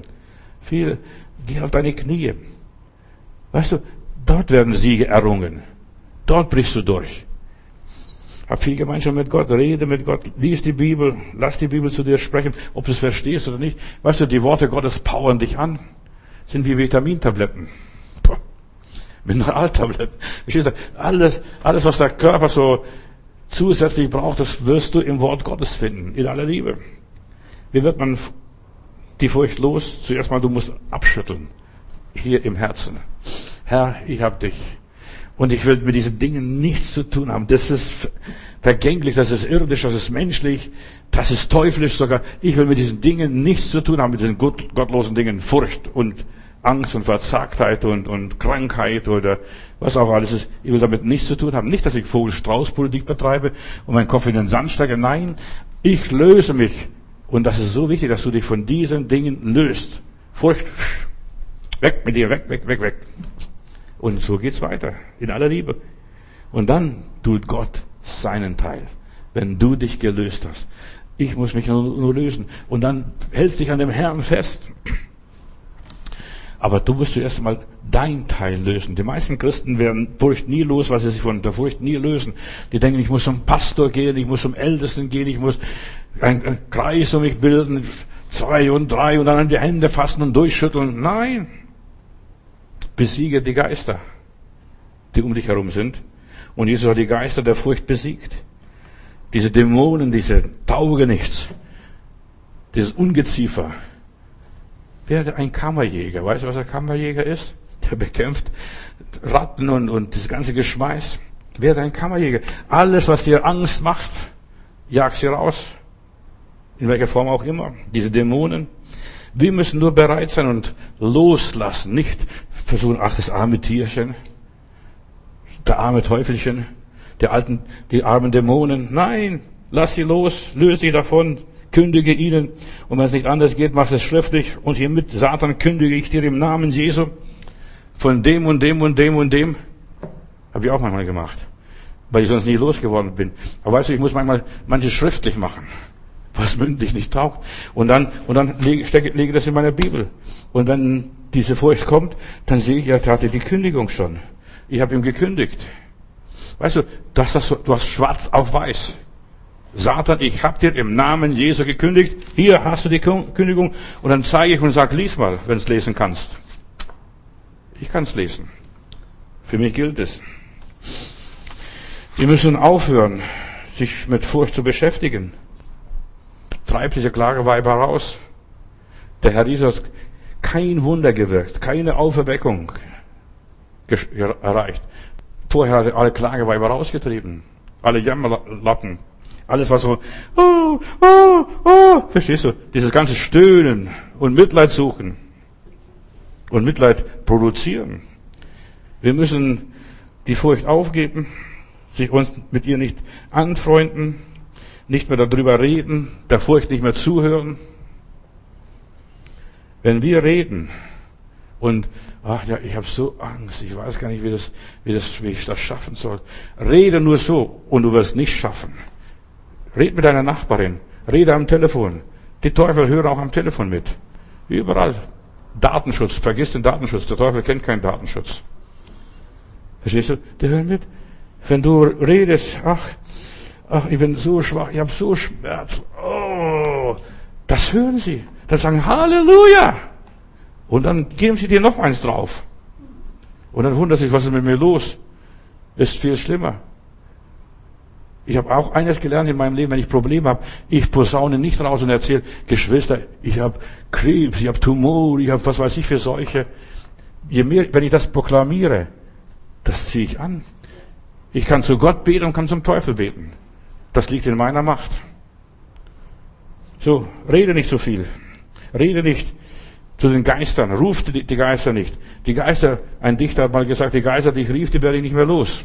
Geh auf deine Knie. Weißt du, dort werden Siege errungen. Dort brichst du durch. Hab viel Gemeinschaft mit Gott, rede mit Gott, lies die Bibel, lass die Bibel zu dir sprechen, ob du es verstehst oder nicht. Weißt du, die Worte Gottes powern dich an, sind wie Vitamintabletten. Mineraltabletten. Verstehst du? Alles, was der Körper so zusätzlich braucht, das wirst du im Wort Gottes finden, in aller Liebe. Wie wird man die Furcht los? Zuerst mal, du musst abschütteln. Hier im Herzen. Herr, ich hab dich. Und ich will mit diesen Dingen nichts zu tun haben. Das ist vergänglich, das ist irdisch, das ist menschlich, das ist teuflisch sogar. Ich will mit diesen Dingen nichts zu tun haben, mit diesen gottlosen Dingen. Furcht und Angst und Verzagtheit und Krankheit oder was auch alles ist. Ich will damit nichts zu tun haben. Nicht, dass ich Vogel-Strauß-Politik betreibe und meinen Kopf in den Sand stecke. Nein, ich löse mich. Und das ist so wichtig, dass du dich von diesen Dingen löst. Furcht, weg mit dir, weg. Und so geht's weiter, in aller Liebe. Und dann tut Gott seinen Teil, wenn du dich gelöst hast. Ich muss mich nur lösen. Und dann hältst dich an dem Herrn fest. Aber du musst zuerst einmal dein Teil lösen. Die meisten Christen werden Furcht nie los, weil sie sich von der Furcht nie lösen. Die denken, ich muss zum Pastor gehen, ich muss zum Ältesten gehen, ich muss einen Kreis um mich bilden, 2 und 3 und dann an die Hände fassen und durchschütteln. Nein. Besiege die Geister, die um dich herum sind. Und Jesus hat die Geister der Furcht besiegt. Diese Dämonen, diese Taugenichts, dieses Ungeziefer. Werde ein Kammerjäger. Weißt du, was ein Kammerjäger ist? Der bekämpft Ratten und das ganze Geschmeiß. Werde ein Kammerjäger. Alles, was dir Angst macht, jag sie raus. In welcher Form auch immer. Diese Dämonen. Wir müssen nur bereit sein und loslassen. Nicht versuchen, ach, das arme Tierchen, der arme Teufelchen, die armen Dämonen. Nein, lass sie los, löse sie davon, kündige ihnen. Und wenn es nicht anders geht, mach es schriftlich. Und hiermit, Satan, kündige ich dir im Namen Jesu von dem und dem und dem und dem. Habe ich auch manchmal gemacht, weil ich sonst nie losgeworden bin. Aber weißt du, ich muss manchmal manches schriftlich machen. was mündlich nicht taugt. Und dann lege das in meiner Bibel. Und wenn diese Furcht kommt, dann sehe ich, er hatte die Kündigung schon. Ich habe ihm gekündigt. Weißt du, du hast schwarz auf weiß. Satan, ich habe dir im Namen Jesu gekündigt. Hier hast du die Kündigung. Und dann zeige ich und sage, lies mal, wenn du es lesen kannst. Ich kann es lesen. Für mich gilt es. Wir müssen aufhören, sich mit Furcht zu beschäftigen. Treibt diese Klageweiber raus. Der Herr Jesus hat kein Wunder gewirkt, keine Auferweckung erreicht. Vorher hat er alle Klageweiber rausgetrieben. Alle Jammerlappen. Alles was so, verstehst du? Dieses ganze Stöhnen und Mitleid suchen. Und Mitleid produzieren. Wir müssen die Furcht aufgeben, sich uns mit ihr nicht anfreunden, nicht mehr darüber reden, der Furcht nicht mehr zuhören. Wenn wir reden und, ich habe so Angst, ich weiß gar nicht, wie ich das schaffen soll. Rede nur so und du wirst nicht schaffen. Red mit deiner Nachbarin, rede am Telefon. Die Teufel hören auch am Telefon mit. Überall. Datenschutz, vergiss den Datenschutz. Der Teufel kennt keinen Datenschutz. Verstehst du? Die hören mit. Wenn du redest, ach, ich bin so schwach, ich habe so Schmerz. Oh, das hören sie. Dann sagen Halleluja. Und dann geben sie dir noch eins drauf. Und dann wundert sich, was ist mit mir los? Ist viel schlimmer. Ich habe auch eines gelernt in meinem Leben, wenn ich Probleme habe, ich posaune nicht raus und erzähle, Geschwister, ich habe Krebs, ich habe Tumor, ich habe was weiß ich für Seuche. Je mehr, wenn ich das proklamiere, das ziehe ich an. Ich kann zu Gott beten und kann zum Teufel beten. Das liegt in meiner Macht. So, rede nicht so viel. Rede nicht zu den Geistern. Ruf die Geister nicht. Die Geister, ein Dichter hat mal gesagt, die Geister, die ich rief, die werde ich nicht mehr los.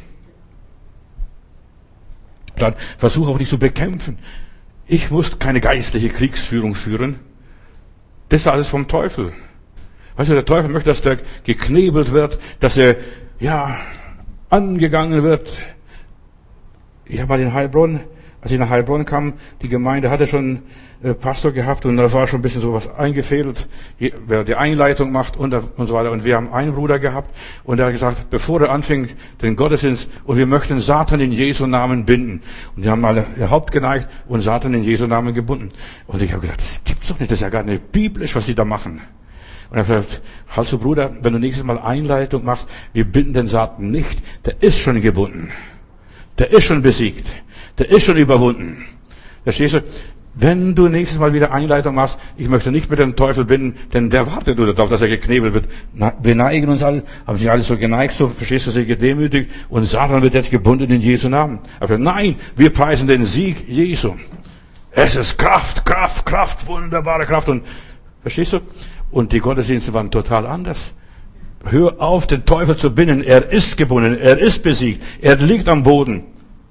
Dann versuch auch nicht zu bekämpfen. Ich muss keine geistliche Kriegsführung führen. Das ist alles vom Teufel. Weißt du, der Teufel möchte, dass der geknebelt wird, dass er, angegangen wird. Ich habe mal in Heilbronn, als ich nach Heilbronn kam, die Gemeinde hatte schon Pastor gehabt und da war schon ein bisschen sowas eingefädelt, wer die Einleitung macht und so weiter. Und wir haben einen Bruder gehabt und der hat gesagt, bevor er anfing, den Gottesdienst, und wir möchten Satan in Jesu Namen binden. Und die haben alle ihr Haupt geneigt und Satan in Jesu Namen gebunden. Und ich habe gedacht, das gibt's doch nicht, das ist ja gar nicht biblisch, was sie da machen. Und er hat gesagt, also Bruder, wenn du nächstes Mal Einleitung machst, wir binden den Satan nicht, der ist schon gebunden. Der ist schon besiegt. Der ist schon überwunden. Verstehst du? Wenn du nächstes Mal wieder Einleitung machst, ich möchte nicht mit dem Teufel binden, denn der wartet nur darauf, dass er geknebelt wird. Wir neigen uns alle, haben sich alle so geneigt, so, verstehst du, sich gedemütigt, und Satan wird jetzt gebunden in Jesu Namen. Aber nein, wir preisen den Sieg Jesu. Es ist Kraft, wunderbare Kraft. Und, verstehst du? Und die Gottesdienste waren total anders. Hör auf, den Teufel zu binden. Er ist gebunden, er ist besiegt, er liegt am Boden.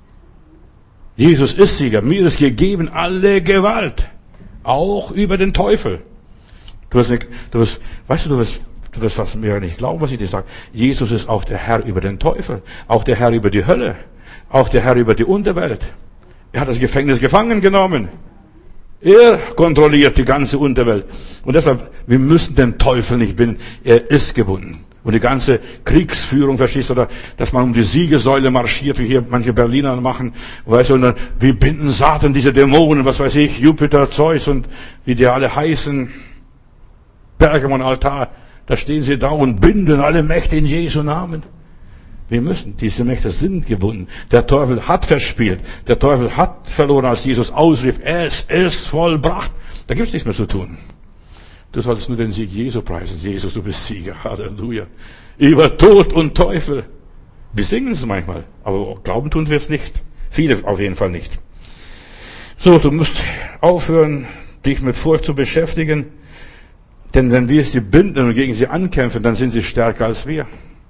Jesus ist Sieger. Mir ist gegeben alle Gewalt. Auch über den Teufel. Du wirst was mir nicht glauben, was ich dir sage. Jesus ist auch der Herr über den Teufel. Auch der Herr über die Hölle. Auch der Herr über die Unterwelt. Er hat das Gefängnis gefangen genommen. Er kontrolliert die ganze Unterwelt. Und deshalb, wir müssen den Teufel nicht binden. Er ist gebunden. Und die ganze Kriegsführung, verstehst du, dass man um die Siegessäule marschiert, wie hier manche Berliner machen, weißt du, und dann, wir binden Satan, diese Dämonen, was weiß ich, Jupiter, Zeus und wie die alle heißen, Pergamon, Altar, da stehen sie da und binden alle Mächte in Jesu Namen. Wir müssen, diese Mächte sind gebunden. Der Teufel hat verspielt. Der Teufel hat verloren, als Jesus ausrief, es ist vollbracht. Da gibt's nichts mehr zu tun. Du solltest nur den Sieg Jesu preisen. Jesus, du bist Sieger. Halleluja. Über Tod und Teufel. Wir singen es manchmal, aber glauben tun wir es nicht. Viele auf jeden Fall nicht. So, du musst aufhören, dich mit Furcht zu beschäftigen. Denn wenn wir sie binden und gegen sie ankämpfen, dann sind sie stärker als wir.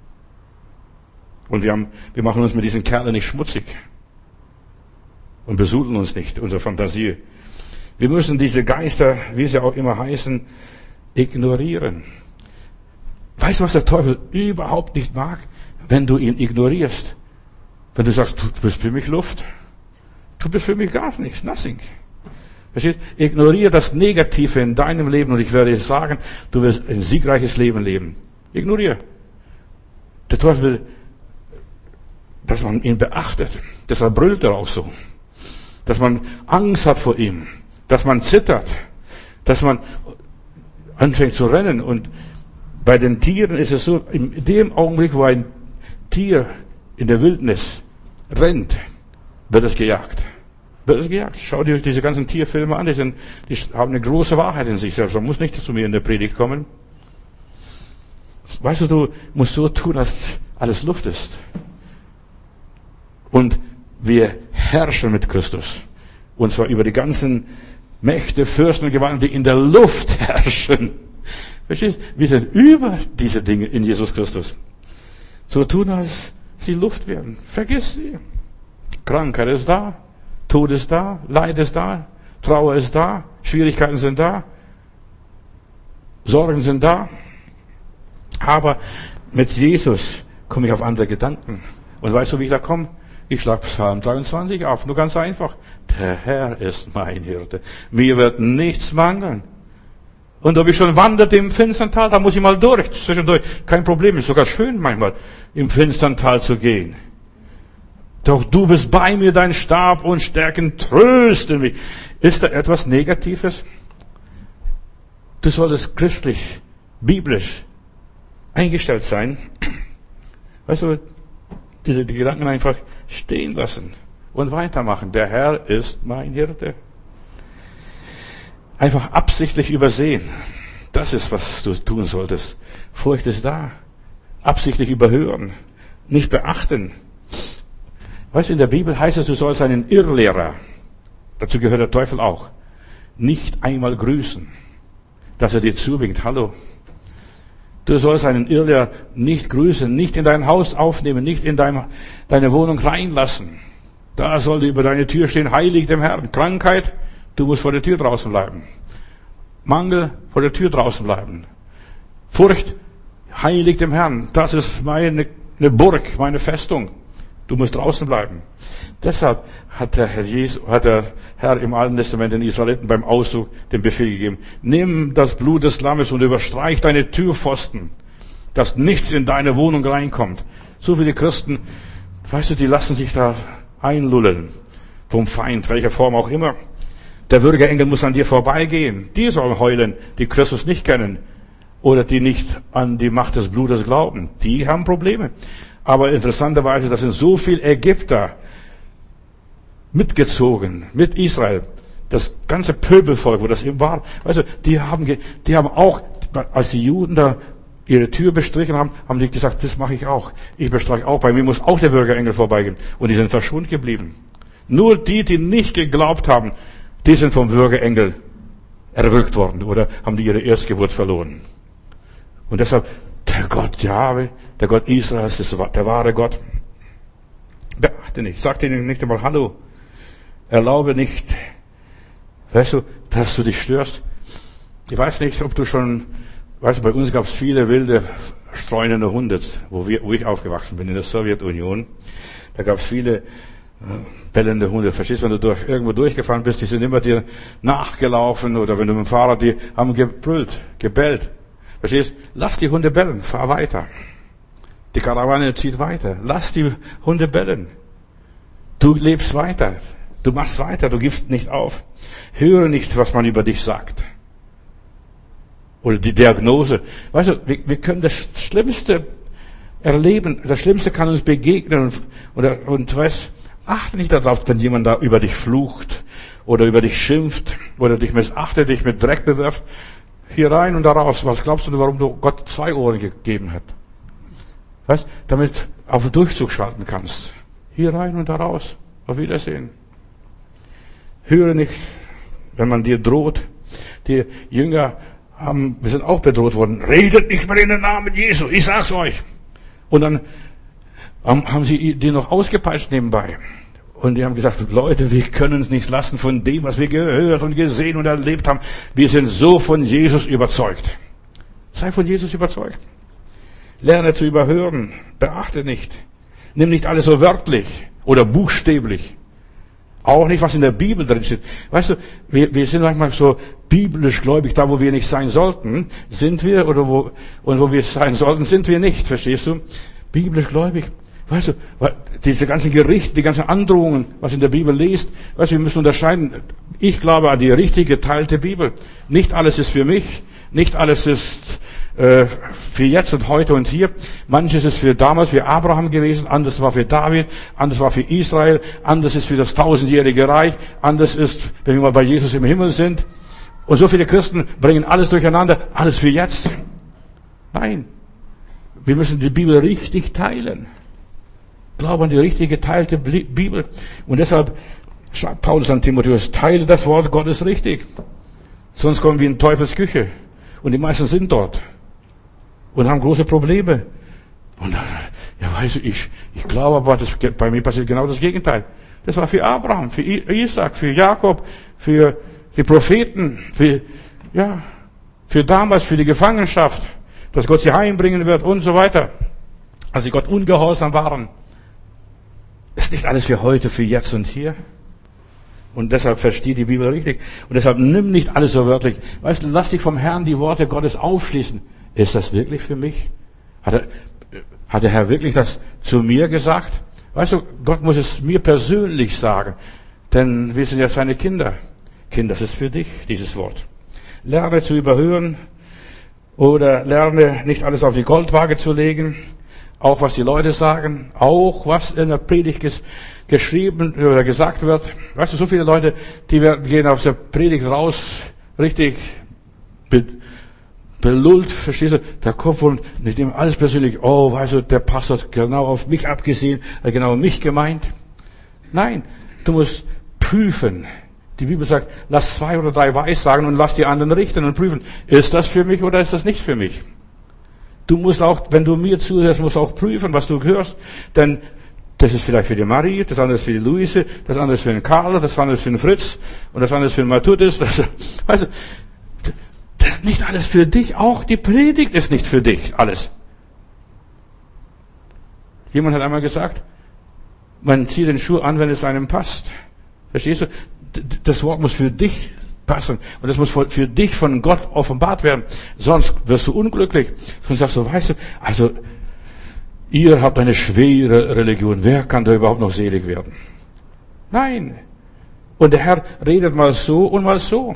Und wir machen uns mit diesen Kerlen nicht schmutzig. Und besudeln uns nicht, unsere Fantasie. Wir müssen diese Geister, wie sie auch immer heißen, ignorieren. Weißt du, was der Teufel überhaupt nicht mag? Wenn du ihn ignorierst. Wenn du sagst, du bist für mich Luft. Du bist für mich gar nichts, nothing. Verstehst? Ignoriere das Negative in deinem Leben und ich werde dir sagen, du wirst ein siegreiches Leben leben. Ignoriere. Der Teufel will, dass man ihn beachtet. Deshalb brüllt er auch so. Dass man Angst hat vor ihm. Dass man zittert. Dass man anfängt zu rennen. Und bei den Tieren ist es so, in dem Augenblick, wo ein Tier in der Wildnis rennt, wird es gejagt. Wird es gejagt. Schau dir diese ganzen Tierfilme an, die haben eine große Wahrheit in sich selbst. Man muss nicht zu mir in der Predigt kommen. Weißt du musst so tun, als alles Luft ist. Und wir herrschen mit Christus. Und zwar über die ganzen Mächte, Fürsten und Gewalten, die in der Luft herrschen. Verstehst du? Wir sind über diese Dinge in Jesus Christus. So tun, als sie Luft werden. Vergiss sie. Krankheit ist da. Tod ist da. Leid ist da. Trauer ist da. Schwierigkeiten sind da. Sorgen sind da. Aber mit Jesus komme ich auf andere Gedanken. Und weißt du, wie ich da komme? Ich schlage Psalm 23 auf. Nur ganz einfach. Der Herr ist mein Hirte. Mir wird nichts mangeln. Und ob ich schon wanderte im finstern Tal, da muss ich mal durch, zwischendurch. Kein Problem, ist sogar schön manchmal, im finstern Tal zu gehen. Doch du bist bei mir, dein Stab und Stärken trösten mich. Ist da etwas Negatives? Du solltest christlich, biblisch eingestellt sein. Weißt du, die Gedanken einfach stehen lassen und weitermachen. Der Herr ist mein Hirte. Einfach absichtlich übersehen. Das ist, was du tun solltest. Furcht ist da. Absichtlich überhören. Nicht beachten. Weißt du, in der Bibel heißt es, du sollst einen Irrlehrer, dazu gehört der Teufel auch, nicht einmal grüßen, dass er dir zuwinkt. Hallo. Du sollst einen Irrlehrer nicht grüßen, nicht in dein Haus aufnehmen, nicht in deine Wohnung reinlassen. Da soll über deine Tür stehen, heilig dem Herrn. Krankheit, du musst vor der Tür draußen bleiben. Mangel, vor der Tür draußen bleiben. Furcht, heilig dem Herrn. Das ist meine Burg, meine Festung. Du musst draußen bleiben. Deshalb hat der Herr im Alten Testament den Israeliten beim Auszug den Befehl gegeben. Nimm das Blut des Lammes und überstreich deine Türpfosten, dass nichts in deine Wohnung reinkommt. So viele Christen, weißt du, die lassen sich da einlullen vom Feind, welcher Form auch immer. Der Würgeengel muss an dir vorbeigehen. Die sollen heulen, die Christus nicht kennen oder die nicht an die Macht des Blutes glauben. Die haben Probleme. Aber interessanterweise, da sind so viele Ägypter mitgezogen, mit Israel. Das ganze Pöbelvolk, wo das eben war. Also, die haben auch, als die Juden da ihre Tür bestrichen haben, haben die gesagt, das mache ich auch. Ich bestreiche auch. Bei mir muss auch der Würgeengel vorbeigehen. Und die sind verschont geblieben. Nur die nicht geglaubt haben, die sind vom Würgeengel erwürgt worden oder haben die ihre Erstgeburt verloren. Und deshalb, der Gott Jahwe, der Gott Israels ist der wahre Gott. Beachte nicht, sag denen nicht einmal Hallo. Erlaube nicht, weißt du, dass du dich störst. Ich weiß nicht, ob du schon, weißt du, bei uns gab es viele wilde, streunende Hunde, wo ich aufgewachsen bin, in der Sowjetunion. Da gab es viele bellende Hunde. Verstehst du, wenn du irgendwo durchgefahren bist, die sind immer dir nachgelaufen oder wenn du mit dem Fahrrad, die haben gebrüllt, gebellt. Verstehst? Lass die Hunde bellen, fahr weiter. Die Karawane zieht weiter. Lass die Hunde bellen. Du lebst weiter. Du machst weiter. Du gibst nicht auf. Höre nicht, was man über dich sagt. Oder die Diagnose. Weißt du, wir können das Schlimmste erleben. Das Schlimmste kann uns begegnen. Und weißt, achte nicht darauf, wenn jemand da über dich flucht oder über dich schimpft oder dich missachtet, dich mit Dreck bewirft. Hier rein und da raus. Was glaubst du, warum du Gott 2 Ohren gegeben hat? Was? Damit auf den Durchzug schalten kannst. Hier rein und da raus. Auf Wiedersehen. Höre nicht, wenn man dir droht. Die Jünger wir sind auch bedroht worden. Redet nicht mehr in den Namen Jesu. Ich sag's euch. Und dann haben sie die noch ausgepeitscht nebenbei. Und die haben gesagt, Leute, wir können es nicht lassen von dem, was wir gehört und gesehen und erlebt haben. Wir sind so von Jesus überzeugt. Sei von Jesus überzeugt. Lerne zu überhören. Beachte nicht. Nimm nicht alles so wörtlich oder buchstäblich. Auch nicht, was in der Bibel drin steht. Weißt du, wir sind manchmal so biblisch gläubig, da wo wir nicht sein sollten, sind wir, und wo wir sein sollten, sind wir nicht, verstehst du? Biblisch gläubig. Weißt du, diese ganzen Gerichte, die ganzen Androhungen, was in der Bibel liest, weißt du, wir müssen unterscheiden. Ich glaube an die richtig geteilte Bibel. Nicht alles ist für mich, nicht alles ist für jetzt und heute und hier. Manches ist für damals, für Abraham gewesen, anderes war für David, anderes war für Israel, anderes ist für das 1000-jährige Reich, anderes ist, wenn wir mal bei Jesus im Himmel sind. Und so viele Christen bringen alles durcheinander, alles für jetzt. Nein, wir müssen die Bibel richtig teilen. Glaube an die richtig geteilte Bibel. Und deshalb schreibt Paulus an Timotheus, teile das Wort Gottes richtig. Sonst kommen wir in Teufels Küche. Und die meisten sind dort. Und haben große Probleme. Und ja, weiß ich glaube aber, bei mir passiert genau das Gegenteil. Das war für Abraham, für Isaac, für Jakob, für die Propheten, für damals, für die Gefangenschaft, dass Gott sie heimbringen wird und so weiter. Als sie Gott ungehorsam waren. Ist nicht alles für heute, für jetzt und hier. Und deshalb versteht die Bibel richtig. Und deshalb nimm nicht alles so wörtlich. Weißt du, lass dich vom Herrn die Worte Gottes aufschließen. Ist das wirklich für mich? Hat der Herr wirklich das zu mir gesagt? Weißt du, Gott muss es mir persönlich sagen. Denn wir sind ja seine Kinder. Kind, das ist für dich, dieses Wort. Lerne zu überhören oder lerne nicht alles auf die Goldwaage zu legen. Auch was die Leute sagen, auch was in der Predigt geschrieben oder gesagt wird. Weißt du, so viele Leute, die gehen aus der Predigt raus, richtig belullt, verstehst du, der Kopf und nicht immer alles persönlich, oh, weißt du, der Pastor hat genau auf mich abgesehen, hat genau mich gemeint. Nein, du musst prüfen. Die Bibel sagt, lass 2 oder 3 weissagen und lass die anderen richten und prüfen. Ist das für mich oder ist das nicht für mich? Du musst auch, wenn du mir zuhörst, musst auch prüfen, was du hörst, denn das ist vielleicht für die Marie, das andere ist für die Luise, das andere ist für den Karl, das andere ist für den Fritz und das andere ist für den Matthäus. Weißt du, das ist nicht alles für dich, auch die Predigt ist nicht für dich, alles. Jemand hat einmal gesagt, man zieht den Schuh an, wenn es einem passt. Verstehst du? Das Wort muss für dich passen. Und das muss für dich von Gott offenbart werden. Sonst wirst du unglücklich. Sonst sagst du, weißt du, also, ihr habt eine schwere Religion. Wer kann da überhaupt noch selig werden? Nein. Und der Herr redet mal so und mal so.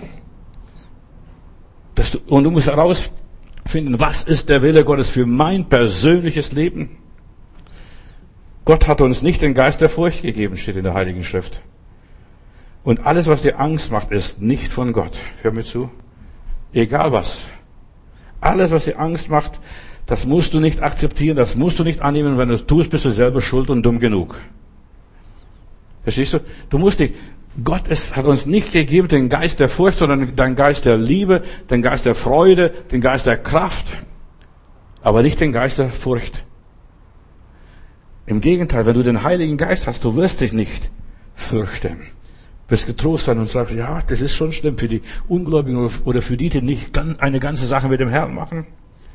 Und du musst herausfinden, was ist der Wille Gottes für mein persönliches Leben? Gott hat uns nicht den Geist der Furcht gegeben, steht in der Heiligen Schrift. Und alles, was dir Angst macht, ist nicht von Gott. Hör mir zu. Egal was. Alles, was dir Angst macht, das musst du nicht akzeptieren, das musst du nicht annehmen. Wenn du es tust, bist du selber schuld und dumm genug. Verstehst du? Du musst nicht. Gott hat uns nicht gegeben den Geist der Furcht, sondern den Geist der Liebe, den Geist der Freude, den Geist der Kraft, aber nicht den Geist der Furcht. Im Gegenteil, wenn du den Heiligen Geist hast, du wirst dich nicht fürchten. Wirst getrost sein und sagst, ja, das ist schon schlimm für die Ungläubigen oder für die nicht eine ganze Sache mit dem Herrn machen.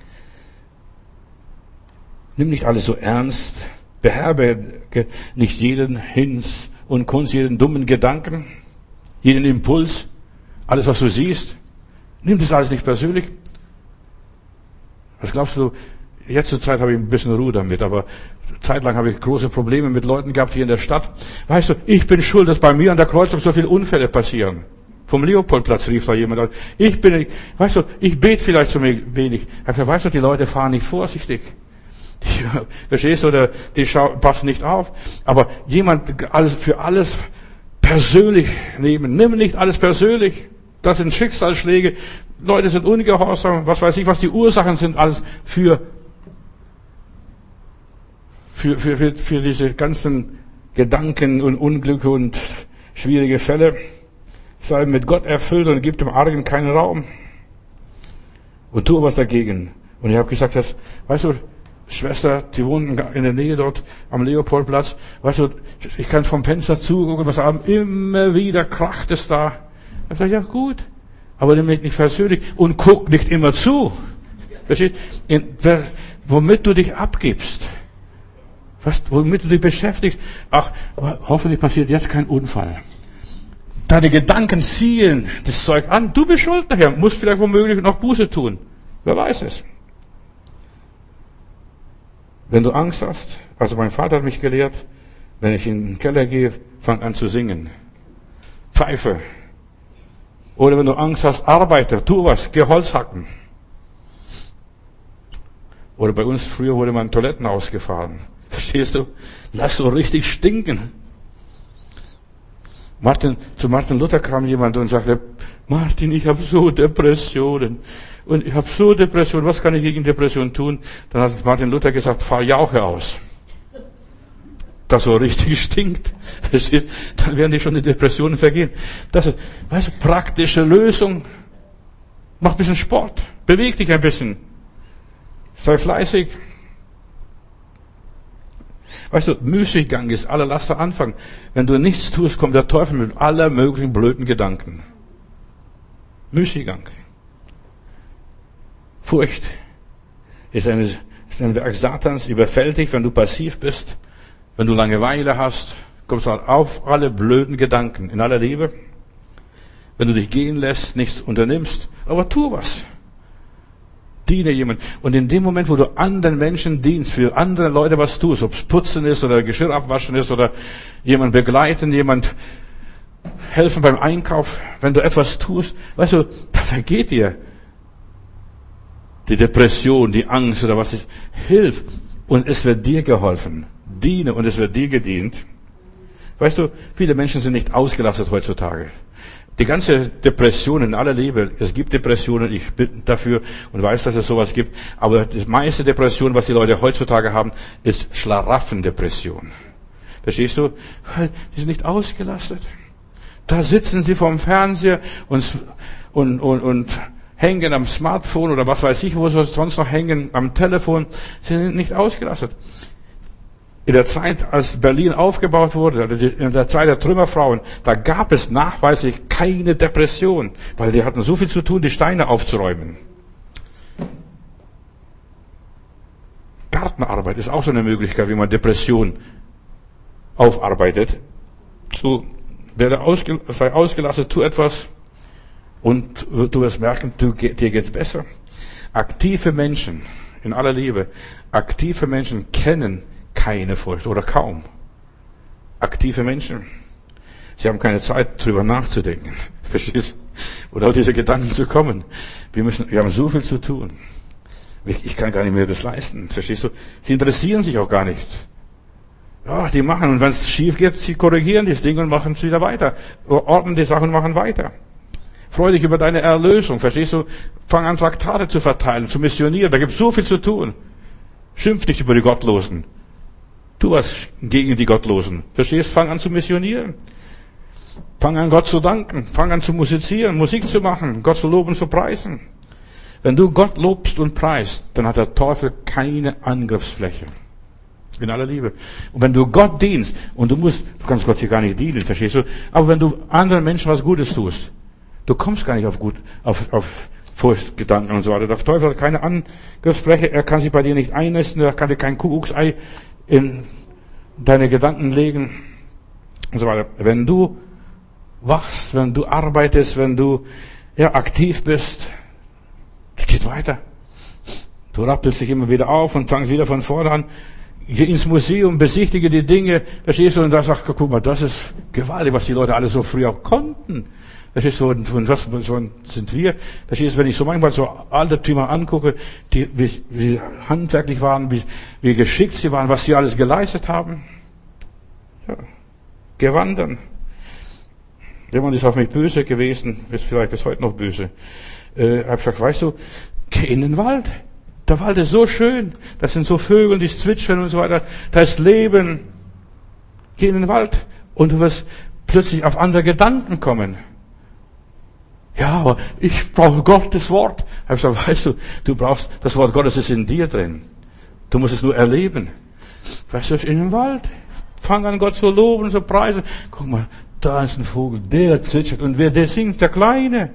Nimm nicht alles so ernst. Beherberge nicht jeden Hinz und Kunst, jeden dummen Gedanken, jeden Impuls, alles, was du siehst. Nimm das alles nicht persönlich. Was glaubst du? Jetzt zur Zeit habe ich ein bisschen Ruhe damit, aber zeitlang habe ich große Probleme mit Leuten gehabt hier in der Stadt. Weißt du, ich bin schuld, dass bei mir an der Kreuzung so viele Unfälle passieren. Vom Leopoldplatz rief da jemand an. Ich bete vielleicht zu wenig. Weißt du, die Leute fahren nicht vorsichtig. Verstehst du, oder die passen nicht auf. Aber jemand für alles persönlich nehmen. Nimm nicht alles persönlich. Das sind Schicksalsschläge. Leute sind ungehorsam. Was weiß ich, was die Ursachen sind, alles für diese ganzen Gedanken und Unglücke und schwierige Fälle. Sei mit Gott erfüllt und gib dem Argen keinen Raum. Und tu was dagegen. Und ich habe gesagt, weißt du, Schwester, die wohnt in der Nähe dort am Leopoldplatz. Weißt du, ich kann vom Fenster zugucken, was haben, immer wieder kracht es da. Ich sage, ja gut, aber nimm mich nicht persönlich und guck nicht immer zu. Versteht? Womit du dich abgibst. Womit du dich beschäftigst. Ach, hoffentlich passiert jetzt kein Unfall. Deine Gedanken ziehen das Zeug an. Du bist schuld nachher. Musst vielleicht womöglich noch Buße tun. Wer weiß es. Wenn du Angst hast, also mein Vater hat mich gelehrt, wenn ich in den Keller gehe, fang an zu singen. Pfeife. Oder wenn du Angst hast, arbeite, tu was, geh Holz hacken. Oder bei uns früher wurde man Toiletten ausgefahren. Verstehst du? Lass so richtig stinken. Zu Martin Luther kam jemand und sagte, Martin, ich habe so Depressionen. Und ich habe so Depressionen, was kann ich gegen Depressionen tun? Dann hat Martin Luther gesagt, fahr Jauche aus. Das so richtig stinkt. Verstehst? Dann werden die schon die Depressionen vergehen. Das ist, weißt du, praktische Lösung. Mach ein bisschen Sport. Beweg dich ein bisschen. Sei fleißig. Weißt du, Müßiggang ist aller Laster Anfang. Wenn du nichts tust, kommt der Teufel mit aller möglichen blöden Gedanken. Müßiggang. Furcht ist ein Werk Satans, überfällt dich, wenn du passiv bist, wenn du Langeweile hast, kommst du auf alle blöden Gedanken, in aller Liebe. Wenn du dich gehen lässt, nichts unternimmst, aber tu was. Diene jemand. Und in dem Moment, wo du anderen Menschen dienst, für andere Leute was tust, ob es Putzen ist oder Geschirr abwaschen ist oder jemand begleiten, jemand helfen beim Einkauf, wenn du etwas tust, weißt du, da vergeht dir die Depression, die Angst oder was ist. Hilf und es wird dir geholfen. Diene und es wird dir gedient. Weißt du, viele Menschen sind nicht ausgelastet heutzutage. Die ganze Depression in aller Liebe, es gibt Depressionen, ich bin dafür und weiß, dass es sowas gibt, aber die meiste Depression, was die Leute heutzutage haben, ist Schlaraffendepression. Verstehst du? Weil die sind nicht ausgelastet. Da sitzen sie vorm Fernseher und hängen am Smartphone oder was weiß ich, wo sie sonst noch hängen, am Telefon, sind nicht ausgelastet. In der Zeit, als Berlin aufgebaut wurde, in der Zeit der Trümmerfrauen, da gab es nachweislich keine Depression, weil die hatten so viel zu tun, die Steine aufzuräumen. Gartenarbeit ist auch so eine Möglichkeit, wie man Depression aufarbeitet. Sei ausgelastet, tu etwas und du wirst merken, dir geht's besser. Aktive Menschen, in aller Liebe, aktive Menschen kennen keine Furcht oder kaum. Aktive Menschen. Sie haben keine Zeit, drüber nachzudenken. Verstehst du? Oder auf diese Gedanken zu kommen. Wir haben so viel zu tun. Ich kann gar nicht mehr das leisten. Verstehst du? Sie interessieren sich auch gar nicht. Ja, die machen. Und wenn es schief geht, sie korrigieren das Ding und machen es wieder weiter. Ordnen die Sachen und machen weiter. Freu dich über deine Erlösung. Verstehst du? Fang an, Traktate zu verteilen, zu missionieren. Da gibt es so viel zu tun. Schimpf nicht über die Gottlosen. Tu was gegen die Gottlosen. Verstehst? Fang an zu missionieren. Fang an, Gott zu danken. Fang an zu musizieren, Musik zu machen, Gott zu loben, zu preisen. Wenn du Gott lobst und preist, dann hat der Teufel keine Angriffsfläche. In aller Liebe. Und wenn du Gott dienst, und du kannst Gott hier gar nicht dienen, verstehst du? Aber wenn du anderen Menschen was Gutes tust, du kommst gar nicht auf Furchtgedanken und so weiter. Der Teufel hat keine Angriffsfläche, er kann sich bei dir nicht einnisten, er kann dir kein Kuckucksei in deine Gedanken legen und so weiter. Wenn du wachst, wenn du arbeitest, wenn du aktiv bist, es geht weiter. Du rappelst dich immer wieder auf und fangst wieder von vorne an. Geh ins Museum, besichtige die Dinge, verstehst du, und da sagst du, guck mal, das ist gewaltig, was die Leute alle so früh auch konnten. Verstehst du, und was sind wir? Verstehst du, wenn ich so manchmal so Altertümer angucke, wie handwerklich waren, wie geschickt sie waren, was sie alles geleistet haben. Ja. Gewandern. Jemand ist auf mich böse gewesen, ist vielleicht bis heute noch böse. Hab gesagt, weißt du, geh in den Wald. Der Wald ist so schön. Das sind so Vögel, die zwitschern und so weiter. Da ist Leben. Geh in den Wald und du wirst plötzlich auf andere Gedanken kommen. Ja, aber ich brauche Gottes Wort. Ich habe gesagt, weißt du, du brauchst, das Wort Gottes ist in dir drin. Du musst es nur erleben. Weißt du, in den Wald. Fang an, Gott zu loben, zu preisen. Guck mal, da ist ein Vogel, der zwitschert. Und wer der singt? Der Kleine.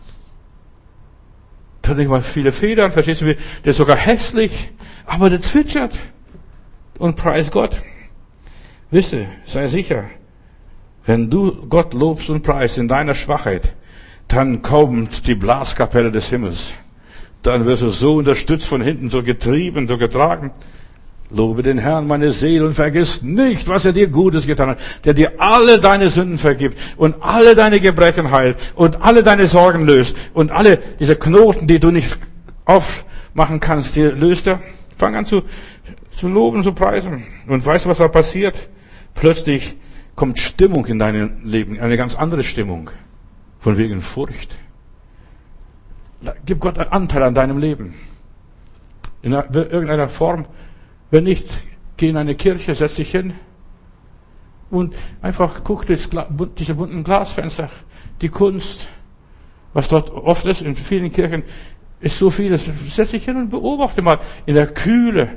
Der hat nicht mal viele Federn, verstehst du? Der ist sogar hässlich, aber der zwitschert. Und preist Gott. Wisse, sei sicher. Wenn du Gott lobst und preist in deiner Schwachheit, dann kommt die Blaskapelle des Himmels. Dann wirst du so unterstützt von hinten, so getrieben, so getragen. Lobe den Herrn, meine Seele, und vergiss nicht, was er dir Gutes getan hat, der dir alle deine Sünden vergibt und alle deine Gebrechen heilt und alle deine Sorgen löst und alle diese Knoten, die du nicht aufmachen kannst, die löst er. Fang an zu loben, zu preisen. Und weißt du, was da passiert? Plötzlich kommt Stimmung in deinem Leben, eine ganz andere Stimmung. Von wegen Furcht. Gib Gott einen Anteil an deinem Leben. In irgendeiner Form. Wenn nicht, geh in eine Kirche, setz dich hin und einfach guck diese bunten Glasfenster, die Kunst, was dort oft ist, in vielen Kirchen, ist so vieles. Setz dich hin und beobachte mal in der Kühle.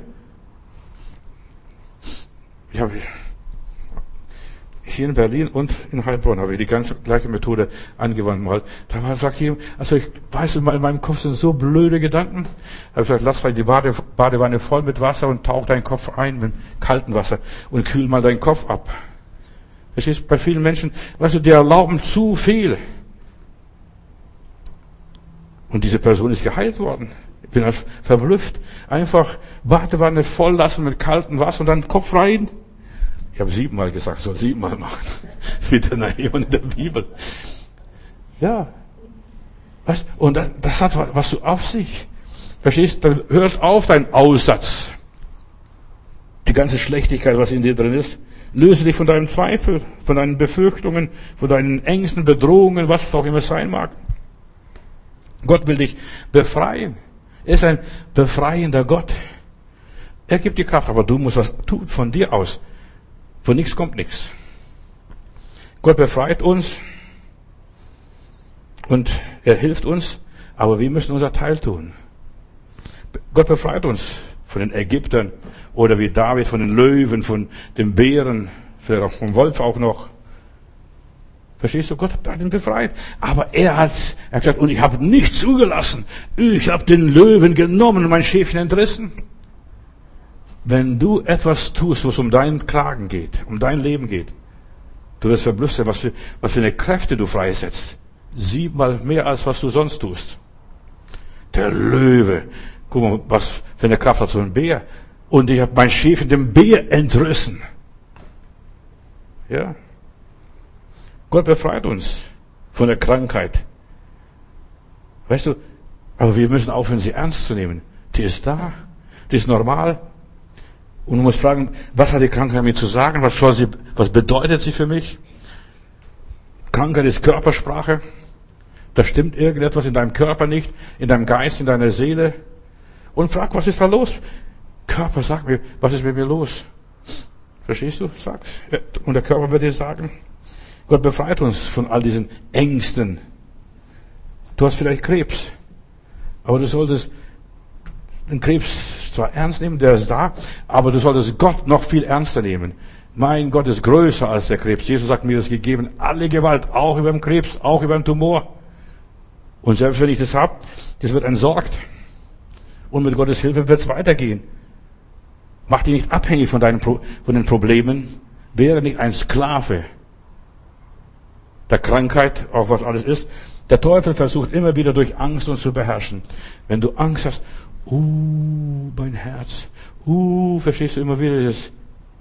Hier in Berlin und in Heilbronn habe ich die ganz gleiche Methode angewandt mal. Da sagt jemand, also ich weiß, in meinem Kopf sind so blöde Gedanken. Da habe ich gesagt, lass die Badewanne voll mit Wasser und tauch deinen Kopf ein mit kaltem Wasser und kühl mal deinen Kopf ab. Verstehst du, bei vielen Menschen, weißt du, die erlauben zu viel. Und diese Person ist geheilt worden. Ich bin verblüfft. Einfach Badewanne voll lassen mit kaltem Wasser und dann Kopf rein. Ich habe 7-mal gesagt, ich soll 7-mal machen. Wieder nach jemand in der Bibel. Ja. Weißt, und das hat was so auf sich. Verstehst? Dann hört auf dein Aussatz. Die ganze Schlechtigkeit, was in dir drin ist. Löse dich von deinem Zweifel, von deinen Befürchtungen, von deinen Ängsten, Bedrohungen, was es auch immer sein mag. Gott will dich befreien. Er ist ein befreiender Gott. Er gibt dir Kraft, aber du musst was tun von dir aus. Von nichts kommt nichts. Gott befreit uns und er hilft uns, aber wir müssen unser Teil tun. Gott befreit uns von den Ägyptern oder wie David von den Löwen, von den Bären, vielleicht auch vom Wolf auch noch. Verstehst du? Gott hat ihn befreit. Aber er hat gesagt, und ich habe nicht zugelassen. Ich habe den Löwen genommen und mein Schäfchen entrissen. Wenn du etwas tust, wo es um deinen Kragen geht, um dein Leben geht, du wirst verblüfft sein, was für eine Kräfte du freisetzt. 7-mal mehr, als was du sonst tust. Der Löwe. Guck mal, was für eine Kraft hat so ein Bär. Und ich habe mein Schäfchen dem Bär entrissen. Ja. Gott befreit uns von der Krankheit. Weißt du, aber wir müssen aufhören, sie ernst zu nehmen. Die ist da. Die ist normal. Und du musst fragen, was hat die Krankheit mir zu sagen? Was bedeutet sie für mich? Krankheit ist Körpersprache. Da stimmt irgendetwas in deinem Körper nicht, in deinem Geist, in deiner Seele. Und frag, was ist da los? Körper, sag mir, was ist mit mir los? Verstehst du? Sag's. Und der Körper wird dir sagen. Gott befreit uns von all diesen Ängsten. Du hast vielleicht Krebs. Aber du solltest den Krebs zwar ernst nehmen, der ist da, aber du solltest Gott noch viel ernster nehmen. Mein Gott ist größer als der Krebs. Jesus sagt mir das gegeben, alle Gewalt, auch über den Krebs, auch über den Tumor. Und selbst wenn ich das habe, das wird entsorgt. Und mit Gottes Hilfe wird es weitergehen. Mach dich nicht abhängig von den Problemen. Wäre nicht ein Sklave der Krankheit, auch was alles ist. Der Teufel versucht immer wieder durch Angst uns zu beherrschen. Wenn du Angst hast, mein Herz, verstehst du immer wieder das?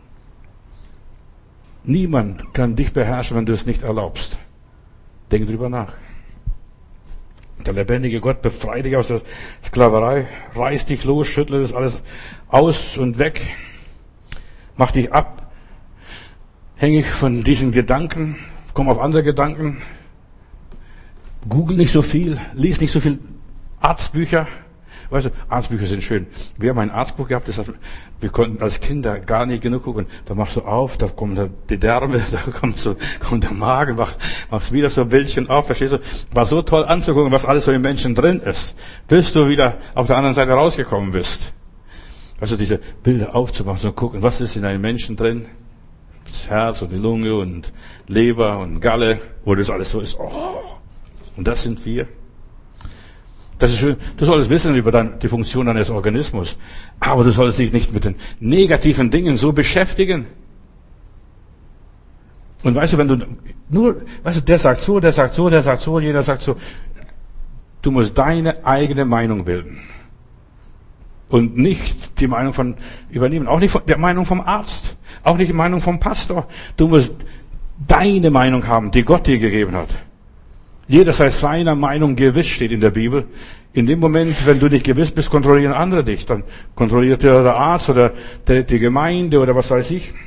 Niemand kann dich beherrschen, wenn du es nicht erlaubst. Denk drüber nach. Der lebendige Gott befreit dich aus der Sklaverei, reiß dich los, schüttle das alles aus und weg, mach dich abhängig von diesen Gedanken, komm auf andere Gedanken, google nicht so viel, lies nicht so viel Arztbücher. Weißt du, Arztbücher sind schön. Wir haben ein Arztbuch gehabt, wir konnten als Kinder gar nicht genug gucken. Da machst du auf, da kommen die Därme, da kommt der Magen, machst wieder so ein Bildchen auf, verstehst du? War so toll anzugucken, was alles so im Menschen drin ist, bis du wieder auf der anderen Seite rausgekommen bist. Also diese Bilder aufzumachen, so gucken, was ist in einem Menschen drin? Das Herz und die Lunge und Leber und Galle, wo das alles so ist. Oh, und das sind wir. Das ist schön. Du solltest wissen über die Funktion deines Organismus. Aber du solltest dich nicht mit den negativen Dingen so beschäftigen. Und weißt du, wenn du der sagt so, der sagt so, der sagt so, jeder sagt so. Du musst deine eigene Meinung bilden. Und nicht die Meinung übernehmen. Auch nicht die Meinung vom Arzt. Auch nicht die Meinung vom Pastor. Du musst deine Meinung haben, die Gott dir gegeben hat. Jeder sei seiner Meinung gewiss, steht in der Bibel. In dem Moment, wenn du nicht gewiss bist, kontrollieren andere dich. Dann kontrolliert der Arzt oder die Gemeinde oder was weiß ich.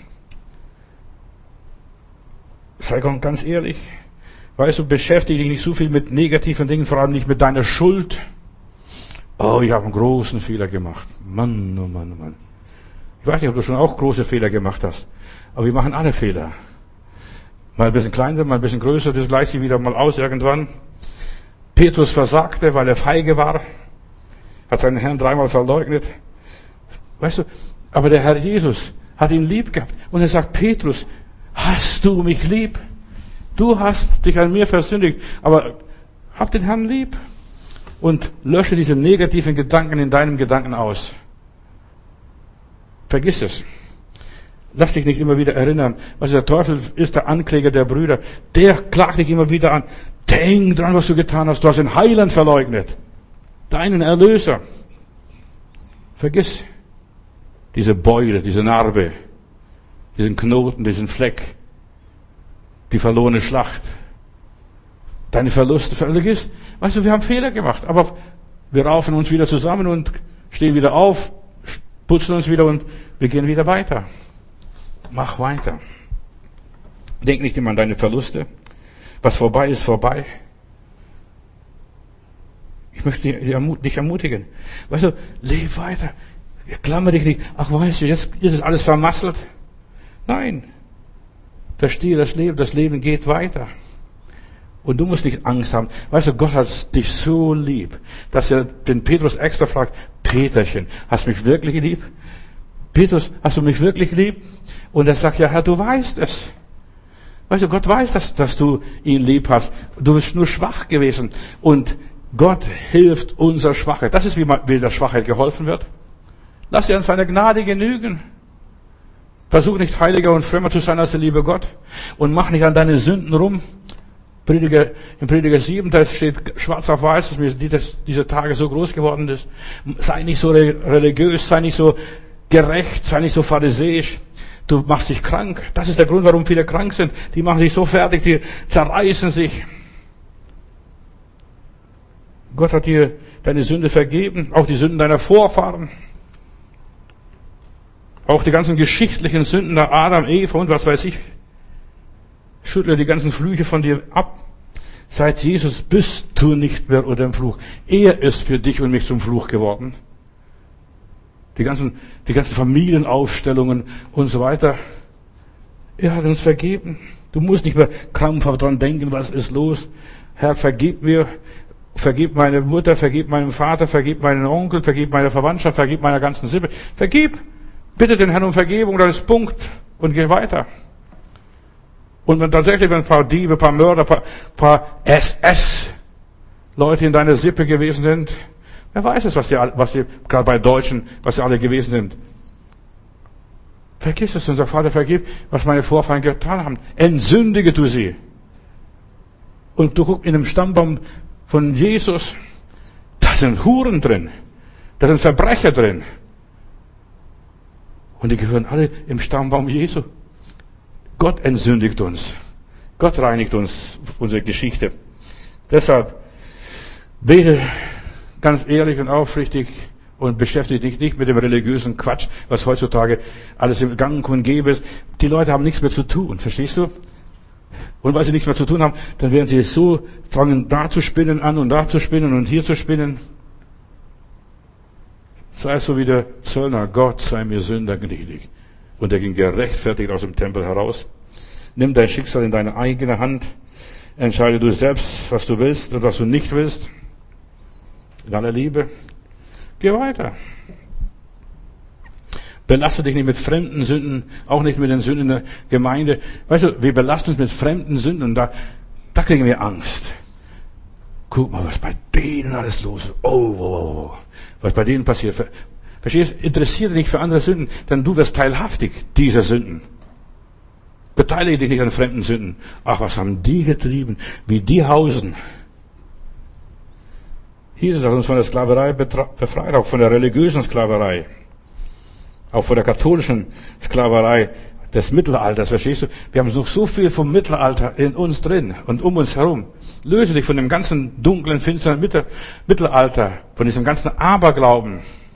Sei ganz ehrlich. Weißt du, beschäftige dich nicht so viel mit negativen Dingen, vor allem nicht mit deiner Schuld. Oh, ich habe einen großen Fehler gemacht. Mann, oh Mann, oh Mann. Ich weiß nicht, ob du schon auch große Fehler gemacht hast. Aber wir machen alle Fehler. Mal ein bisschen kleiner, mal ein bisschen größer, das gleicht sich wieder mal aus irgendwann. Petrus versagte, weil er feige war. Hat seinen Herrn 3-mal verleugnet. Weißt du, aber der Herr Jesus hat ihn lieb gehabt. Und er sagt, Petrus, hast du mich lieb? Du hast dich an mir versündigt, aber hab den Herrn lieb. Und lösche diese negativen Gedanken in deinem Gedanken aus. Vergiss es. Lass dich nicht immer wieder erinnern. Also der Teufel ist der Ankläger der Brüder. Der klagt dich immer wieder an. Denk dran, was du getan hast. Du hast den Heiland verleugnet. Deinen Erlöser. Vergiss diese Beule, diese Narbe, diesen Knoten, diesen Fleck, die verlorene Schlacht. Deine Verluste, vergiss. Weißt du, wir haben Fehler gemacht, aber wir raufen uns wieder zusammen und stehen wieder auf, putzen uns wieder und wir gehen wieder weiter. Mach weiter. Denk nicht immer an deine Verluste. Was vorbei ist, vorbei. Ich möchte dich ermutigen. Weißt du, leb weiter. Klammer dich nicht. Ach, weißt du, jetzt ist alles vermasselt. Nein. Verstehe das Leben geht weiter. Und du musst nicht Angst haben. Weißt du, Gott hat dich so lieb, dass er den Petrus extra fragt, Peterchen, hast du mich wirklich lieb? Petrus, hast du mich wirklich lieb? Und er sagt, ja Herr, du weißt es. Weißt du, Gott weiß, dass du ihn lieb hast. Du bist nur schwach gewesen. Und Gott hilft unserer Schwachheit. Das ist, wie der Schwachheit geholfen wird. Lass dir an seiner Gnade genügen. Versuch nicht heiliger und frömmer zu sein als der liebe Gott. Und mach nicht an deine Sünden rum. Im Prediger 7, da steht schwarz auf weiß, dass mir diese Tage so groß geworden ist. Sei nicht so religiös, sei nicht so gerecht, sei nicht so pharisäisch. Du machst dich krank. Das ist der Grund, warum viele krank sind. Die machen sich so fertig, die zerreißen sich. Gott hat dir deine Sünde vergeben, auch die Sünden deiner Vorfahren. Auch die ganzen geschichtlichen Sünden der Adam, Eva und was weiß ich. Schüttle die ganzen Flüche von dir ab. Seit Jesus bist du nicht mehr unter dem Fluch. Er ist für dich und mich zum Fluch geworden. Die ganzen Familienaufstellungen und so weiter. Er hat uns vergeben. Du musst nicht mehr krampfhaft dran denken, was ist los. Herr, vergib mir. Vergib meine Mutter, vergib meinem Vater, vergib meinen Onkel, vergib meiner Verwandtschaft, vergib meiner ganzen Sippe. Vergib. Bitte den Herrn um Vergebung, das ist Punkt. Und geh weiter. Und wenn tatsächlich ein paar Diebe, ein paar Mörder, ein paar SS-Leute in deiner Sippe gewesen sind, wer weiß es, was sie gerade bei Deutschen, was sie alle gewesen sind. Vergiss es und sag, Vater, vergib, was meine Vorfahren getan haben. Entsündige du sie. Und du guckst in dem Stammbaum von Jesus, da sind Huren drin, da sind Verbrecher drin. Und die gehören alle im Stammbaum Jesu. Gott entsündigt uns. Gott reinigt uns, unsere Geschichte. Deshalb bete ganz ehrlich und aufrichtig und beschäftige dich nicht mit dem religiösen Quatsch, was heutzutage alles im Gang und gäbe ist. Die Leute haben nichts mehr zu tun, verstehst du? Und weil sie nichts mehr zu tun haben, dann werden sie so fangen, da zu spinnen an und da zu spinnen und hier zu spinnen. Sei so wie der Zöllner, Gott sei mir Sünder gnädig. Und er ging gerechtfertigt aus dem Tempel heraus. Nimm dein Schicksal in deine eigene Hand. Entscheide du selbst, was du willst und was du nicht willst. In aller Liebe. Geh weiter. Belaste dich nicht mit fremden Sünden, auch nicht mit den Sünden der Gemeinde. Weißt du, wir belasten uns mit fremden Sünden und da kriegen wir Angst. Guck mal, was bei denen alles los ist. Oh. Was bei denen passiert. Verstehst du? Interessiere dich für andere Sünden, denn du wirst teilhaftig dieser Sünden. Beteilige dich nicht an fremden Sünden. Ach, was haben die getrieben? Wie die hausen. Jesus hat uns von der Sklaverei befreit, auch von der religiösen Sklaverei. Auch von der katholischen Sklaverei des Mittelalters, verstehst du? Wir haben noch so viel vom Mittelalter in uns drin und um uns herum. Löse dich von dem ganzen dunklen, finsteren Mittelalter, von diesem ganzen Aberglauben.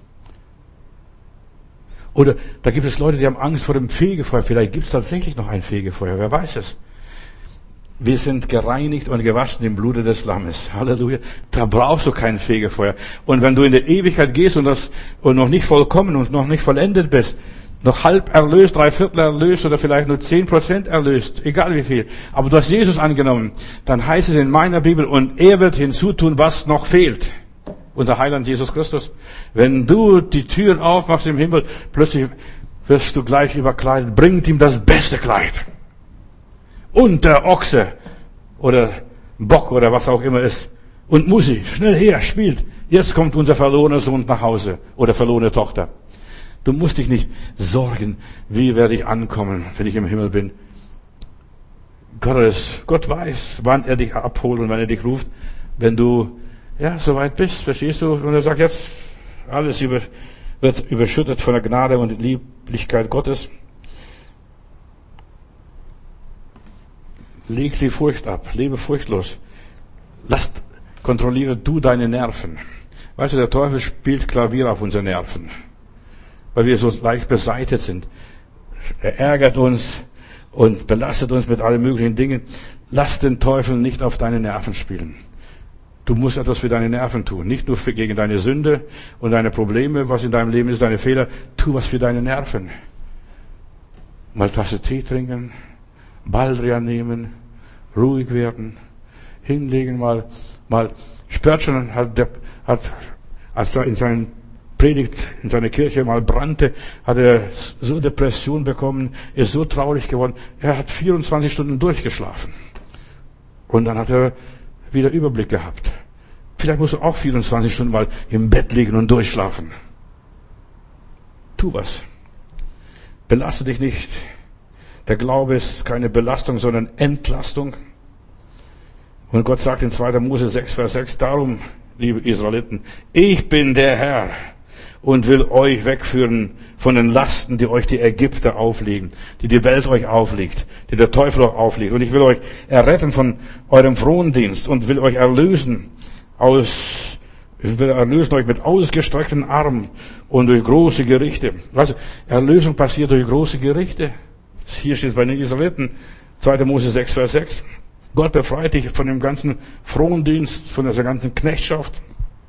Oder da gibt es Leute, die haben Angst vor dem Fegefeuer. Vielleicht gibt es tatsächlich noch ein Fegefeuer, wer weiß es. Wir sind gereinigt und gewaschen im Blute des Lammes. Halleluja. Da brauchst du kein Fegefeuer. Und wenn du in der Ewigkeit gehst und noch nicht vollkommen und noch nicht vollendet bist, noch halb erlöst, 3/4 erlöst oder vielleicht nur 10% erlöst, egal wie viel. Aber du hast Jesus angenommen, dann heißt es in meiner Bibel, und er wird hinzutun, was noch fehlt. Unser Heiland Jesus Christus. Wenn du die Türen aufmachst im Himmel, plötzlich wirst du gleich überkleidet. Bringt ihm das beste Kleid. Und der Ochse oder Bock oder was auch immer ist. Und Musik, schnell her, spielt. Jetzt kommt unser verlorener Sohn nach Hause oder verlorene Tochter. Du musst dich nicht sorgen, wie werde ich ankommen, wenn ich im Himmel bin. Gott weiß, wann er dich abholt und wann er dich ruft. Wenn du soweit bist, verstehst du? Und er sagt jetzt, alles wird überschüttet von der Gnade und Lieblichkeit Gottes. Leg die Furcht ab, lebe furchtlos. Kontrolliere du deine Nerven. Weißt du, der Teufel spielt Klavier auf unsere Nerven, weil wir so leicht beseitigt sind. Er ärgert uns und belastet uns mit allen möglichen Dingen. Lass den Teufel nicht auf deine Nerven spielen. Du musst etwas für deine Nerven tun. Nicht nur gegen deine Sünde und deine Probleme, was in deinem Leben ist, deine Fehler. Tu was für deine Nerven. Mal eine Tasse Tee trinken, Baldrian nehmen, ruhig werden, hinlegen, mal Spörtchen hat, als er in seinen Predigt, in seiner Kirche mal brannte, hat er so Depression bekommen, ist so traurig geworden. Er hat 24 Stunden durchgeschlafen. Und dann hat er wieder Überblick gehabt. Vielleicht musst du auch 24 Stunden mal im Bett liegen und durchschlafen. Tu was. Belaste dich nicht. Der Glaube ist keine Belastung, sondern Entlastung. Und Gott sagt in 2. Mose 6, Vers 6, darum, liebe Israeliten, ich bin der Herr und will euch wegführen von den Lasten, die euch die Ägypter auflegen, die die Welt euch auflegt, die der Teufel euch auflegt. Und ich will euch erretten von eurem Frondienst und will euch erlösen euch mit ausgestreckten Armen und durch große Gerichte. Also, Erlösung passiert durch große Gerichte. Hier steht es bei den Israeliten, 2. Mose 6, Vers 6. Gott befreit dich von dem ganzen Frondienst, von dieser ganzen Knechtschaft.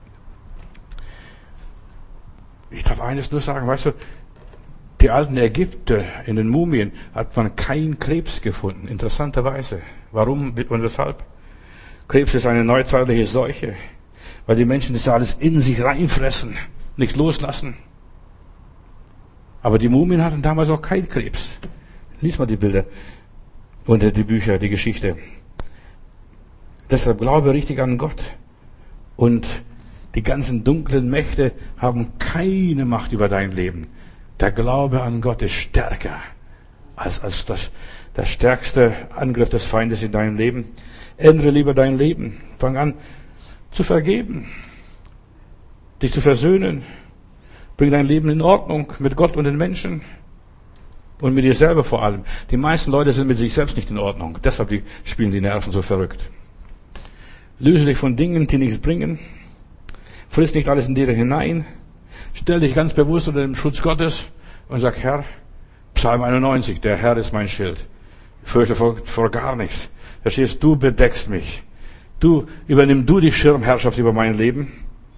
Ich darf eines nur sagen, weißt du, die alten Ägypter in den Mumien hat man keinen Krebs gefunden, interessanterweise. Warum und weshalb? Krebs ist eine neuzeitliche Seuche, weil die Menschen das alles in sich reinfressen, nicht loslassen. Aber die Mumien hatten damals auch keinen Krebs. Lies mal die Bilder und die Bücher, die Geschichte. Deshalb glaube richtig an Gott. Und die ganzen dunklen Mächte haben keine Macht über dein Leben. Der Glaube an Gott ist stärker als der stärkste Angriff des Feindes in deinem Leben. Ändere lieber dein Leben. Fang an zu vergeben, dich zu versöhnen. Bring dein Leben in Ordnung mit Gott und den Menschen. Und mit dir selber vor allem. Die meisten Leute sind mit sich selbst nicht in Ordnung. Deshalb spielen die Nerven so verrückt. Löse dich von Dingen, die nichts bringen. Friss nicht alles in dir hinein. Stell dich ganz bewusst unter den Schutz Gottes und sag, Herr, Psalm 91, der Herr ist mein Schild. Ich fürchte vor gar nichts. Verstehst du, bedeckst mich. Übernimm du die Schirmherrschaft über mein Leben.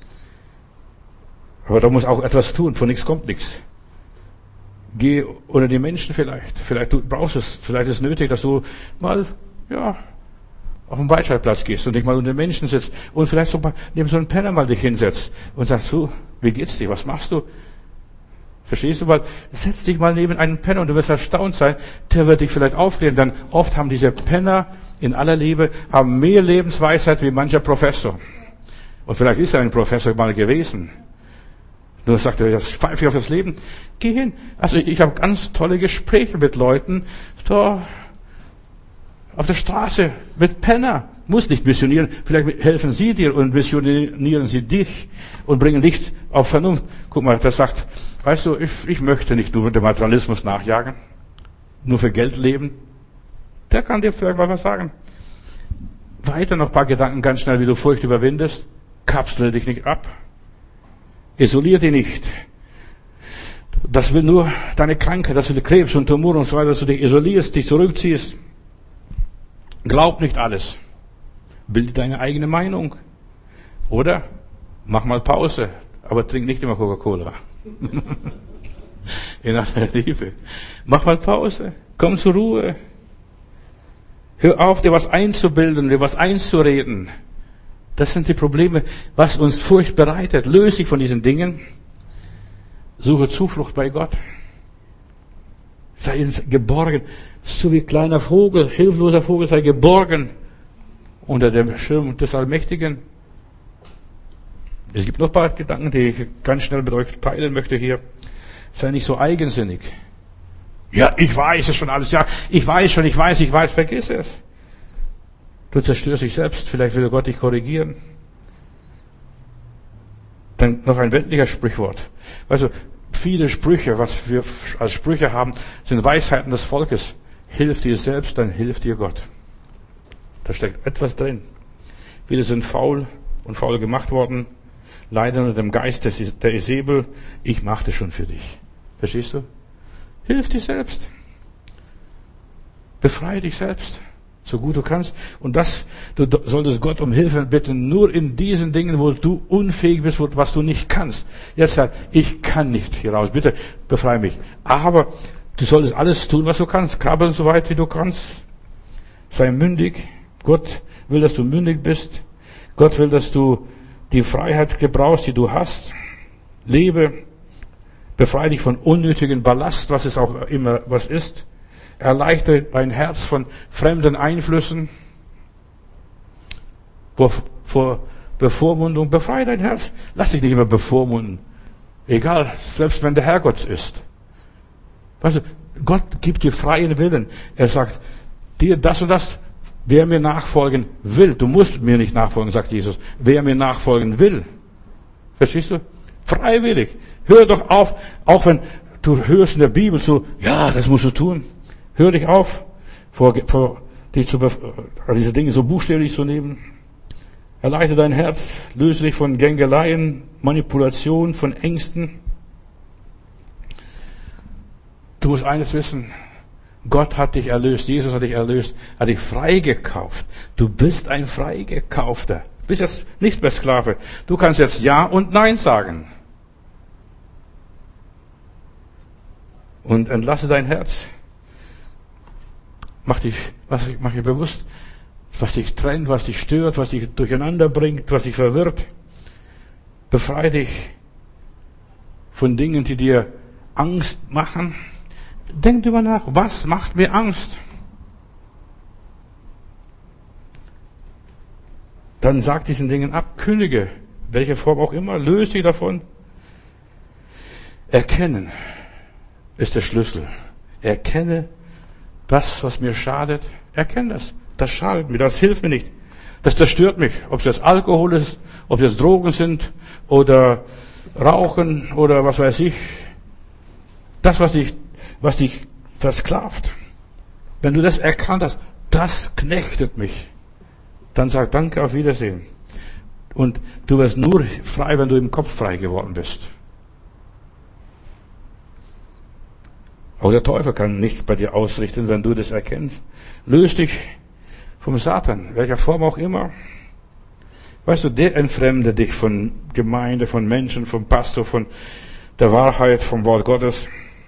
Aber da muss auch etwas tun. Von nichts kommt nichts. Geh unter die Menschen vielleicht. Vielleicht du brauchst es. Vielleicht ist es nötig, dass du mal, auf den Breitscheidplatz gehst und dich mal unter den Menschen sitzt und vielleicht so mal neben so einen Penner mal dich hinsetzt und sagst, so, wie geht's dir? Was machst du? Verstehst du mal? Setz dich mal neben einen Penner und du wirst erstaunt sein. Der wird dich vielleicht aufklären. Denn oft haben diese Penner in aller Liebe haben mehr Lebensweisheit wie mancher Professor. Und vielleicht ist er ein Professor mal gewesen. Nur sagt er, jetzt pfeife ich auf das Leben. Geh hin. Also ich habe ganz tolle Gespräche mit Leuten, da auf der Straße, mit Penner. Muss nicht missionieren. Vielleicht helfen sie dir und missionieren sie dich und bringen Licht auf Vernunft. Guck mal, der sagt, weißt du, ich möchte nicht nur dem Materialismus nachjagen, nur für Geld leben. Der kann dir vielleicht mal was sagen. Weiter noch ein paar Gedanken ganz schnell, wie du Furcht überwindest. Kapsle dich nicht ab. Isolier dich nicht. Das will nur deine Krankheit, das will Krebs und Tumor und so weiter, dass du dich isolierst, dich zurückziehst. Glaub nicht alles. Bilde deine eigene Meinung. Oder mach mal Pause, aber trink nicht immer Coca-Cola. In aller Liebe. Mach mal Pause. Komm zur Ruhe. Hör auf, dir was einzubilden, dir was einzureden. Das sind die Probleme, was uns Furcht bereitet. Löse dich von diesen Dingen. Suche Zuflucht bei Gott. Sei geborgen. So wie kleiner Vogel, hilfloser Vogel, sei geborgen unter dem Schirm des Allmächtigen. Es gibt noch ein paar Gedanken, die ich ganz schnell mit euch teilen möchte hier. Sei nicht so eigensinnig. Ja, ich weiß es schon alles. Ja, ich weiß. Vergiss es. Du zerstörst dich selbst. Vielleicht will Gott dich korrigieren. Dann noch ein weltlicher Sprichwort. Also, viele Sprüche, was wir als Sprüche haben, sind Weisheiten des Volkes. Hilf dir selbst, dann hilft dir Gott. Da steckt etwas drin. Viele sind faul und faul gemacht worden. Leider unter dem Geist der Isabel. Ich mache das schon für dich. Verstehst du? Hilf dir selbst. Befreie dich selbst, so gut du kannst. Und du solltest Gott um Hilfe bitten, nur in diesen Dingen, wo du unfähig bist, was du nicht kannst. Jetzt sagt, ich kann nicht hier raus, bitte befreie mich. Aber du solltest alles tun, was du kannst. Krabbeln so weit, wie du kannst. Sei mündig. Gott will, dass du mündig bist. Gott will, dass du die Freiheit gebrauchst, die du hast. Lebe. Befreie dich von unnötigen Ballast, was es auch immer was ist. Erleichtere dein Herz von fremden Einflüssen. Vor Bevormundung. Befreie dein Herz. Lass dich nicht immer bevormunden. Egal, selbst wenn der Herrgott ist. Weißt du, Gott gibt dir freien Willen. Er sagt, dir das und das, wer mir nachfolgen will. Du musst mir nicht nachfolgen, sagt Jesus. Wer mir nachfolgen will. Verstehst du? Freiwillig. Hör doch auf, auch wenn du hörst in der Bibel so, ja, das musst du tun. Hör dich auf, diese Dinge so buchstäblich zu nehmen. Erleichte dein Herz, löse dich von Gängeleien, Manipulation, von Ängsten. Du musst eines wissen, Gott hat dich erlöst, Jesus hat dich erlöst, hat dich freigekauft. Du bist ein Freigekaufter. Du bist jetzt nicht mehr Sklave. Du kannst jetzt Ja und Nein sagen. Und entlasse dein Herz. Mach dir bewusst, was dich trennt, was dich stört, was dich durcheinander bringt, was dich verwirrt. Befreie dich von Dingen, die dir Angst machen. Denk drüber nach, was macht mir Angst? Dann sag diesen Dingen ab, kündige, welche Form auch immer, löse dich davon. Erkennen ist der Schlüssel. Erkenne das, was mir schadet. Erkenne das. Das schadet mir, das hilft mir nicht. Das zerstört mich. Ob es jetzt Alkohol ist, ob es jetzt Drogen sind oder Rauchen oder was weiß ich. Das, was dich versklavt. Wenn du das erkannt hast, das knechtet mich. Dann sag Danke, auf Wiedersehen. Und du wirst nur frei, wenn du im Kopf frei geworden bist. Auch der Teufel kann nichts bei dir ausrichten, wenn du das erkennst. Löse dich vom Satan, welcher Form auch immer. Weißt du, der entfremde dich von Gemeinde, von Menschen, vom Pastor, von der Wahrheit, vom Wort Gottes.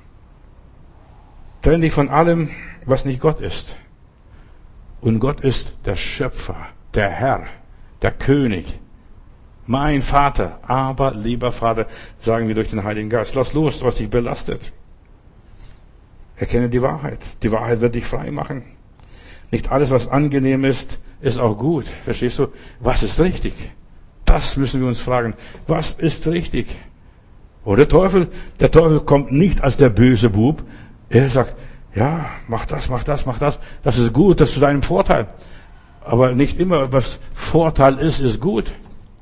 Trenn dich von allem, was nicht Gott ist. Und Gott ist der Schöpfer, der Herr, der König, mein Vater. Aber, lieber Vater, sagen wir durch den Heiligen Geist, lass los, was dich belastet. Erkenne die Wahrheit. Die Wahrheit wird dich frei machen. Nicht alles, was angenehm ist, ist auch gut. Verstehst du? Was ist richtig? Das müssen wir uns fragen. Was ist richtig? Und der Teufel kommt nicht als der böse Bub. Er sagt, ja, mach das, mach das, mach das. Das ist gut, das ist zu deinem Vorteil. Aber nicht immer, was Vorteil ist gut.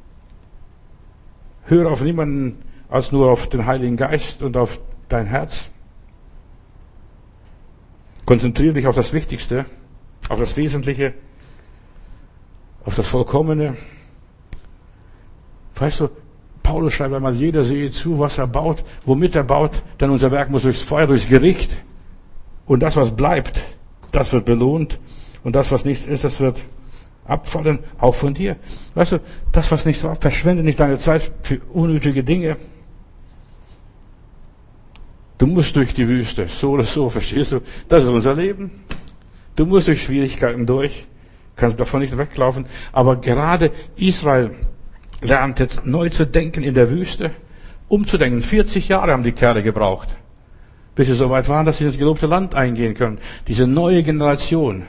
Höre auf niemanden als nur auf den Heiligen Geist und auf dein Herz. Konzentriere dich auf das Wichtigste, auf das Wesentliche, auf das Vollkommene. Weißt du, Paulus schreibt einmal, jeder sehe zu, was er baut, womit er baut, denn unser Werk muss durchs Feuer, durchs Gericht. Und das, was bleibt, das wird belohnt. Und das, was nichts ist, das wird abfallen, auch von dir. Weißt du, das, was nichts war, verschwende nicht deine Zeit für unnötige Dinge. Du musst durch die Wüste, so oder so, verstehst du? Das ist unser Leben. Du musst durch Schwierigkeiten durch, kannst davon nicht weglaufen. Aber gerade Israel lernt jetzt neu zu denken in der Wüste, umzudenken. 40 Jahre haben die Kerle gebraucht, bis sie so weit waren, dass sie ins gelobte Land eingehen können. Diese neue Generation,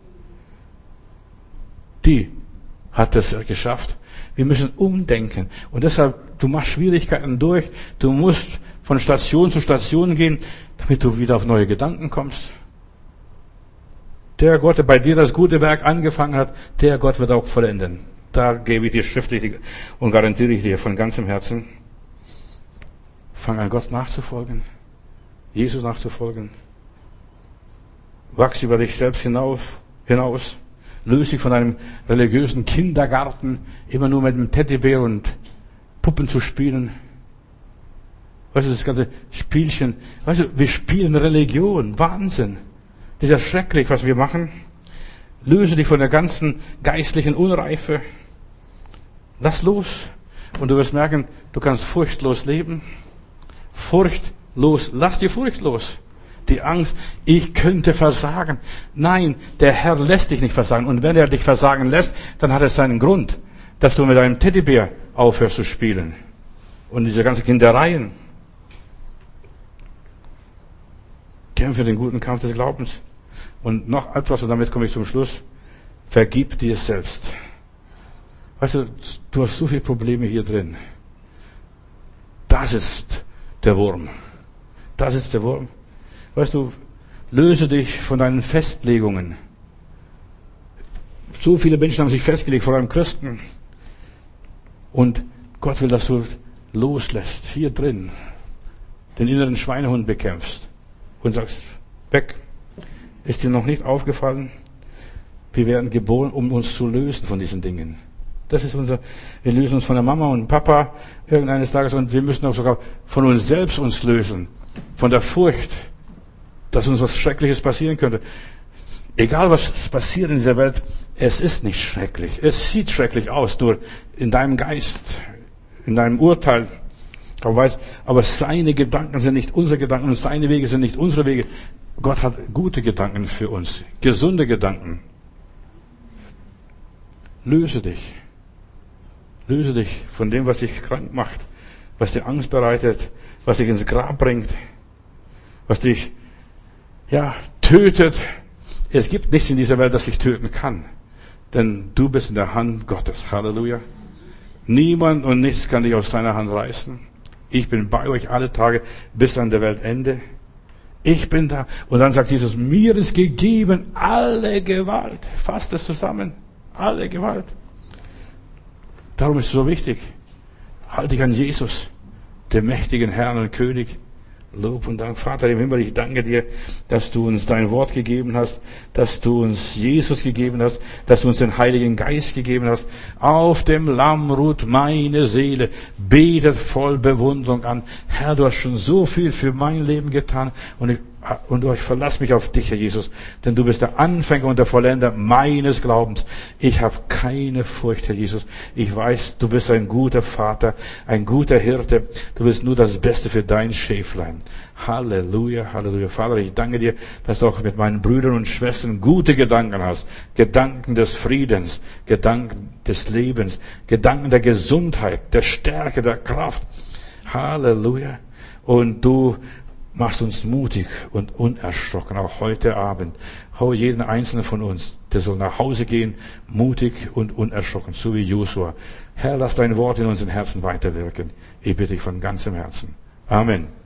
die hat es geschafft. Wir müssen umdenken. Und deshalb, du machst Schwierigkeiten durch. Du musst von Station zu Station gehen, damit du wieder auf neue Gedanken kommst. Der Gott, der bei dir das gute Werk angefangen hat, der Gott wird auch vollenden. Da gebe ich dir schriftlich und garantiere ich dir von ganzem Herzen. Fang an, Gott nachzufolgen. Jesus nachzufolgen. Wachs über dich selbst hinaus. Löse dich von einem religiösen Kindergarten, immer nur mit einem Teddybär und Puppen zu spielen. Weißt du, das ganze Spielchen. Weißt du, wir spielen Religion. Wahnsinn. Das ist ja schrecklich, was wir machen. Löse dich von der ganzen geistlichen Unreife. Lass los. Und du wirst merken, du kannst furchtlos leben. Furchtlos. Lass die Furcht los. Die Angst, ich könnte versagen. Nein, der Herr lässt dich nicht versagen. Und wenn er dich versagen lässt, dann hat es seinen Grund, dass du mit einem Teddybär aufhörst zu spielen. Und diese ganzen Kindereien. Kämpfe den guten Kampf des Glaubens. Und noch etwas, und damit komme ich zum Schluss. Vergib dir selbst. Weißt du, du hast so viele Probleme hier drin. Das ist der Wurm. Das ist der Wurm. Weißt du, löse dich von deinen Festlegungen. So viele Menschen haben sich festgelegt, vor allem Christen. Und Gott will, dass du loslässt, hier drin, den inneren Schweinehund bekämpfst und sagst, weg. Ist dir noch nicht aufgefallen? Wir werden geboren, um uns zu lösen von diesen Dingen. Das ist wir lösen uns von der Mama und Papa irgendeines Tages und wir müssen auch sogar von uns selbst uns lösen. Von der Furcht, dass uns was Schreckliches passieren könnte. Egal was passiert in dieser Welt, es ist nicht schrecklich. Es sieht schrecklich aus, nur in deinem Geist, in deinem Urteil. Aber seine Gedanken sind nicht unsere Gedanken und seine Wege sind nicht unsere Wege. Gott hat gute Gedanken für uns, gesunde Gedanken. Löse dich. Löse dich von dem, was dich krank macht, was dir Angst bereitet, was dich ins Grab bringt, was dich, tötet. Es gibt nichts in dieser Welt, das dich töten kann. Denn du bist in der Hand Gottes. Halleluja. Niemand und nichts kann dich aus seiner Hand reißen. Ich bin bei euch alle Tage bis an der Weltende. Ich bin da. Und dann sagt Jesus, mir ist gegeben alle Gewalt. Fasst es zusammen. Alle Gewalt. Darum ist es so wichtig. Halte dich an Jesus, dem mächtigen Herrn und König. Lob und Dank. Vater im Himmel, ich danke dir, dass du uns dein Wort gegeben hast, dass du uns Jesus gegeben hast, dass du uns den Heiligen Geist gegeben hast. Auf dem Lamm ruht meine Seele, betet voll Bewunderung an. Herr, du hast schon so viel für mein Leben getan und ich verlasse mich auf dich, Herr Jesus, denn du bist der Anfänger und der Vollender meines Glaubens. Ich habe keine Furcht, Herr Jesus. Ich weiß, du bist ein guter Vater, ein guter Hirte. Du willst nur das Beste für dein Schäflein. Halleluja, Halleluja. Vater, ich danke dir, dass du auch mit meinen Brüdern und Schwestern gute Gedanken hast. Gedanken des Friedens, Gedanken des Lebens, Gedanken der Gesundheit, der Stärke, der Kraft. Halleluja. Und du machst uns mutig und unerschrocken, auch heute Abend. Hau jeden einzelnen von uns, der soll nach Hause gehen, mutig und unerschrocken, so wie Josua. Herr, lass dein Wort in unseren Herzen weiterwirken. Ich bitte dich von ganzem Herzen. Amen.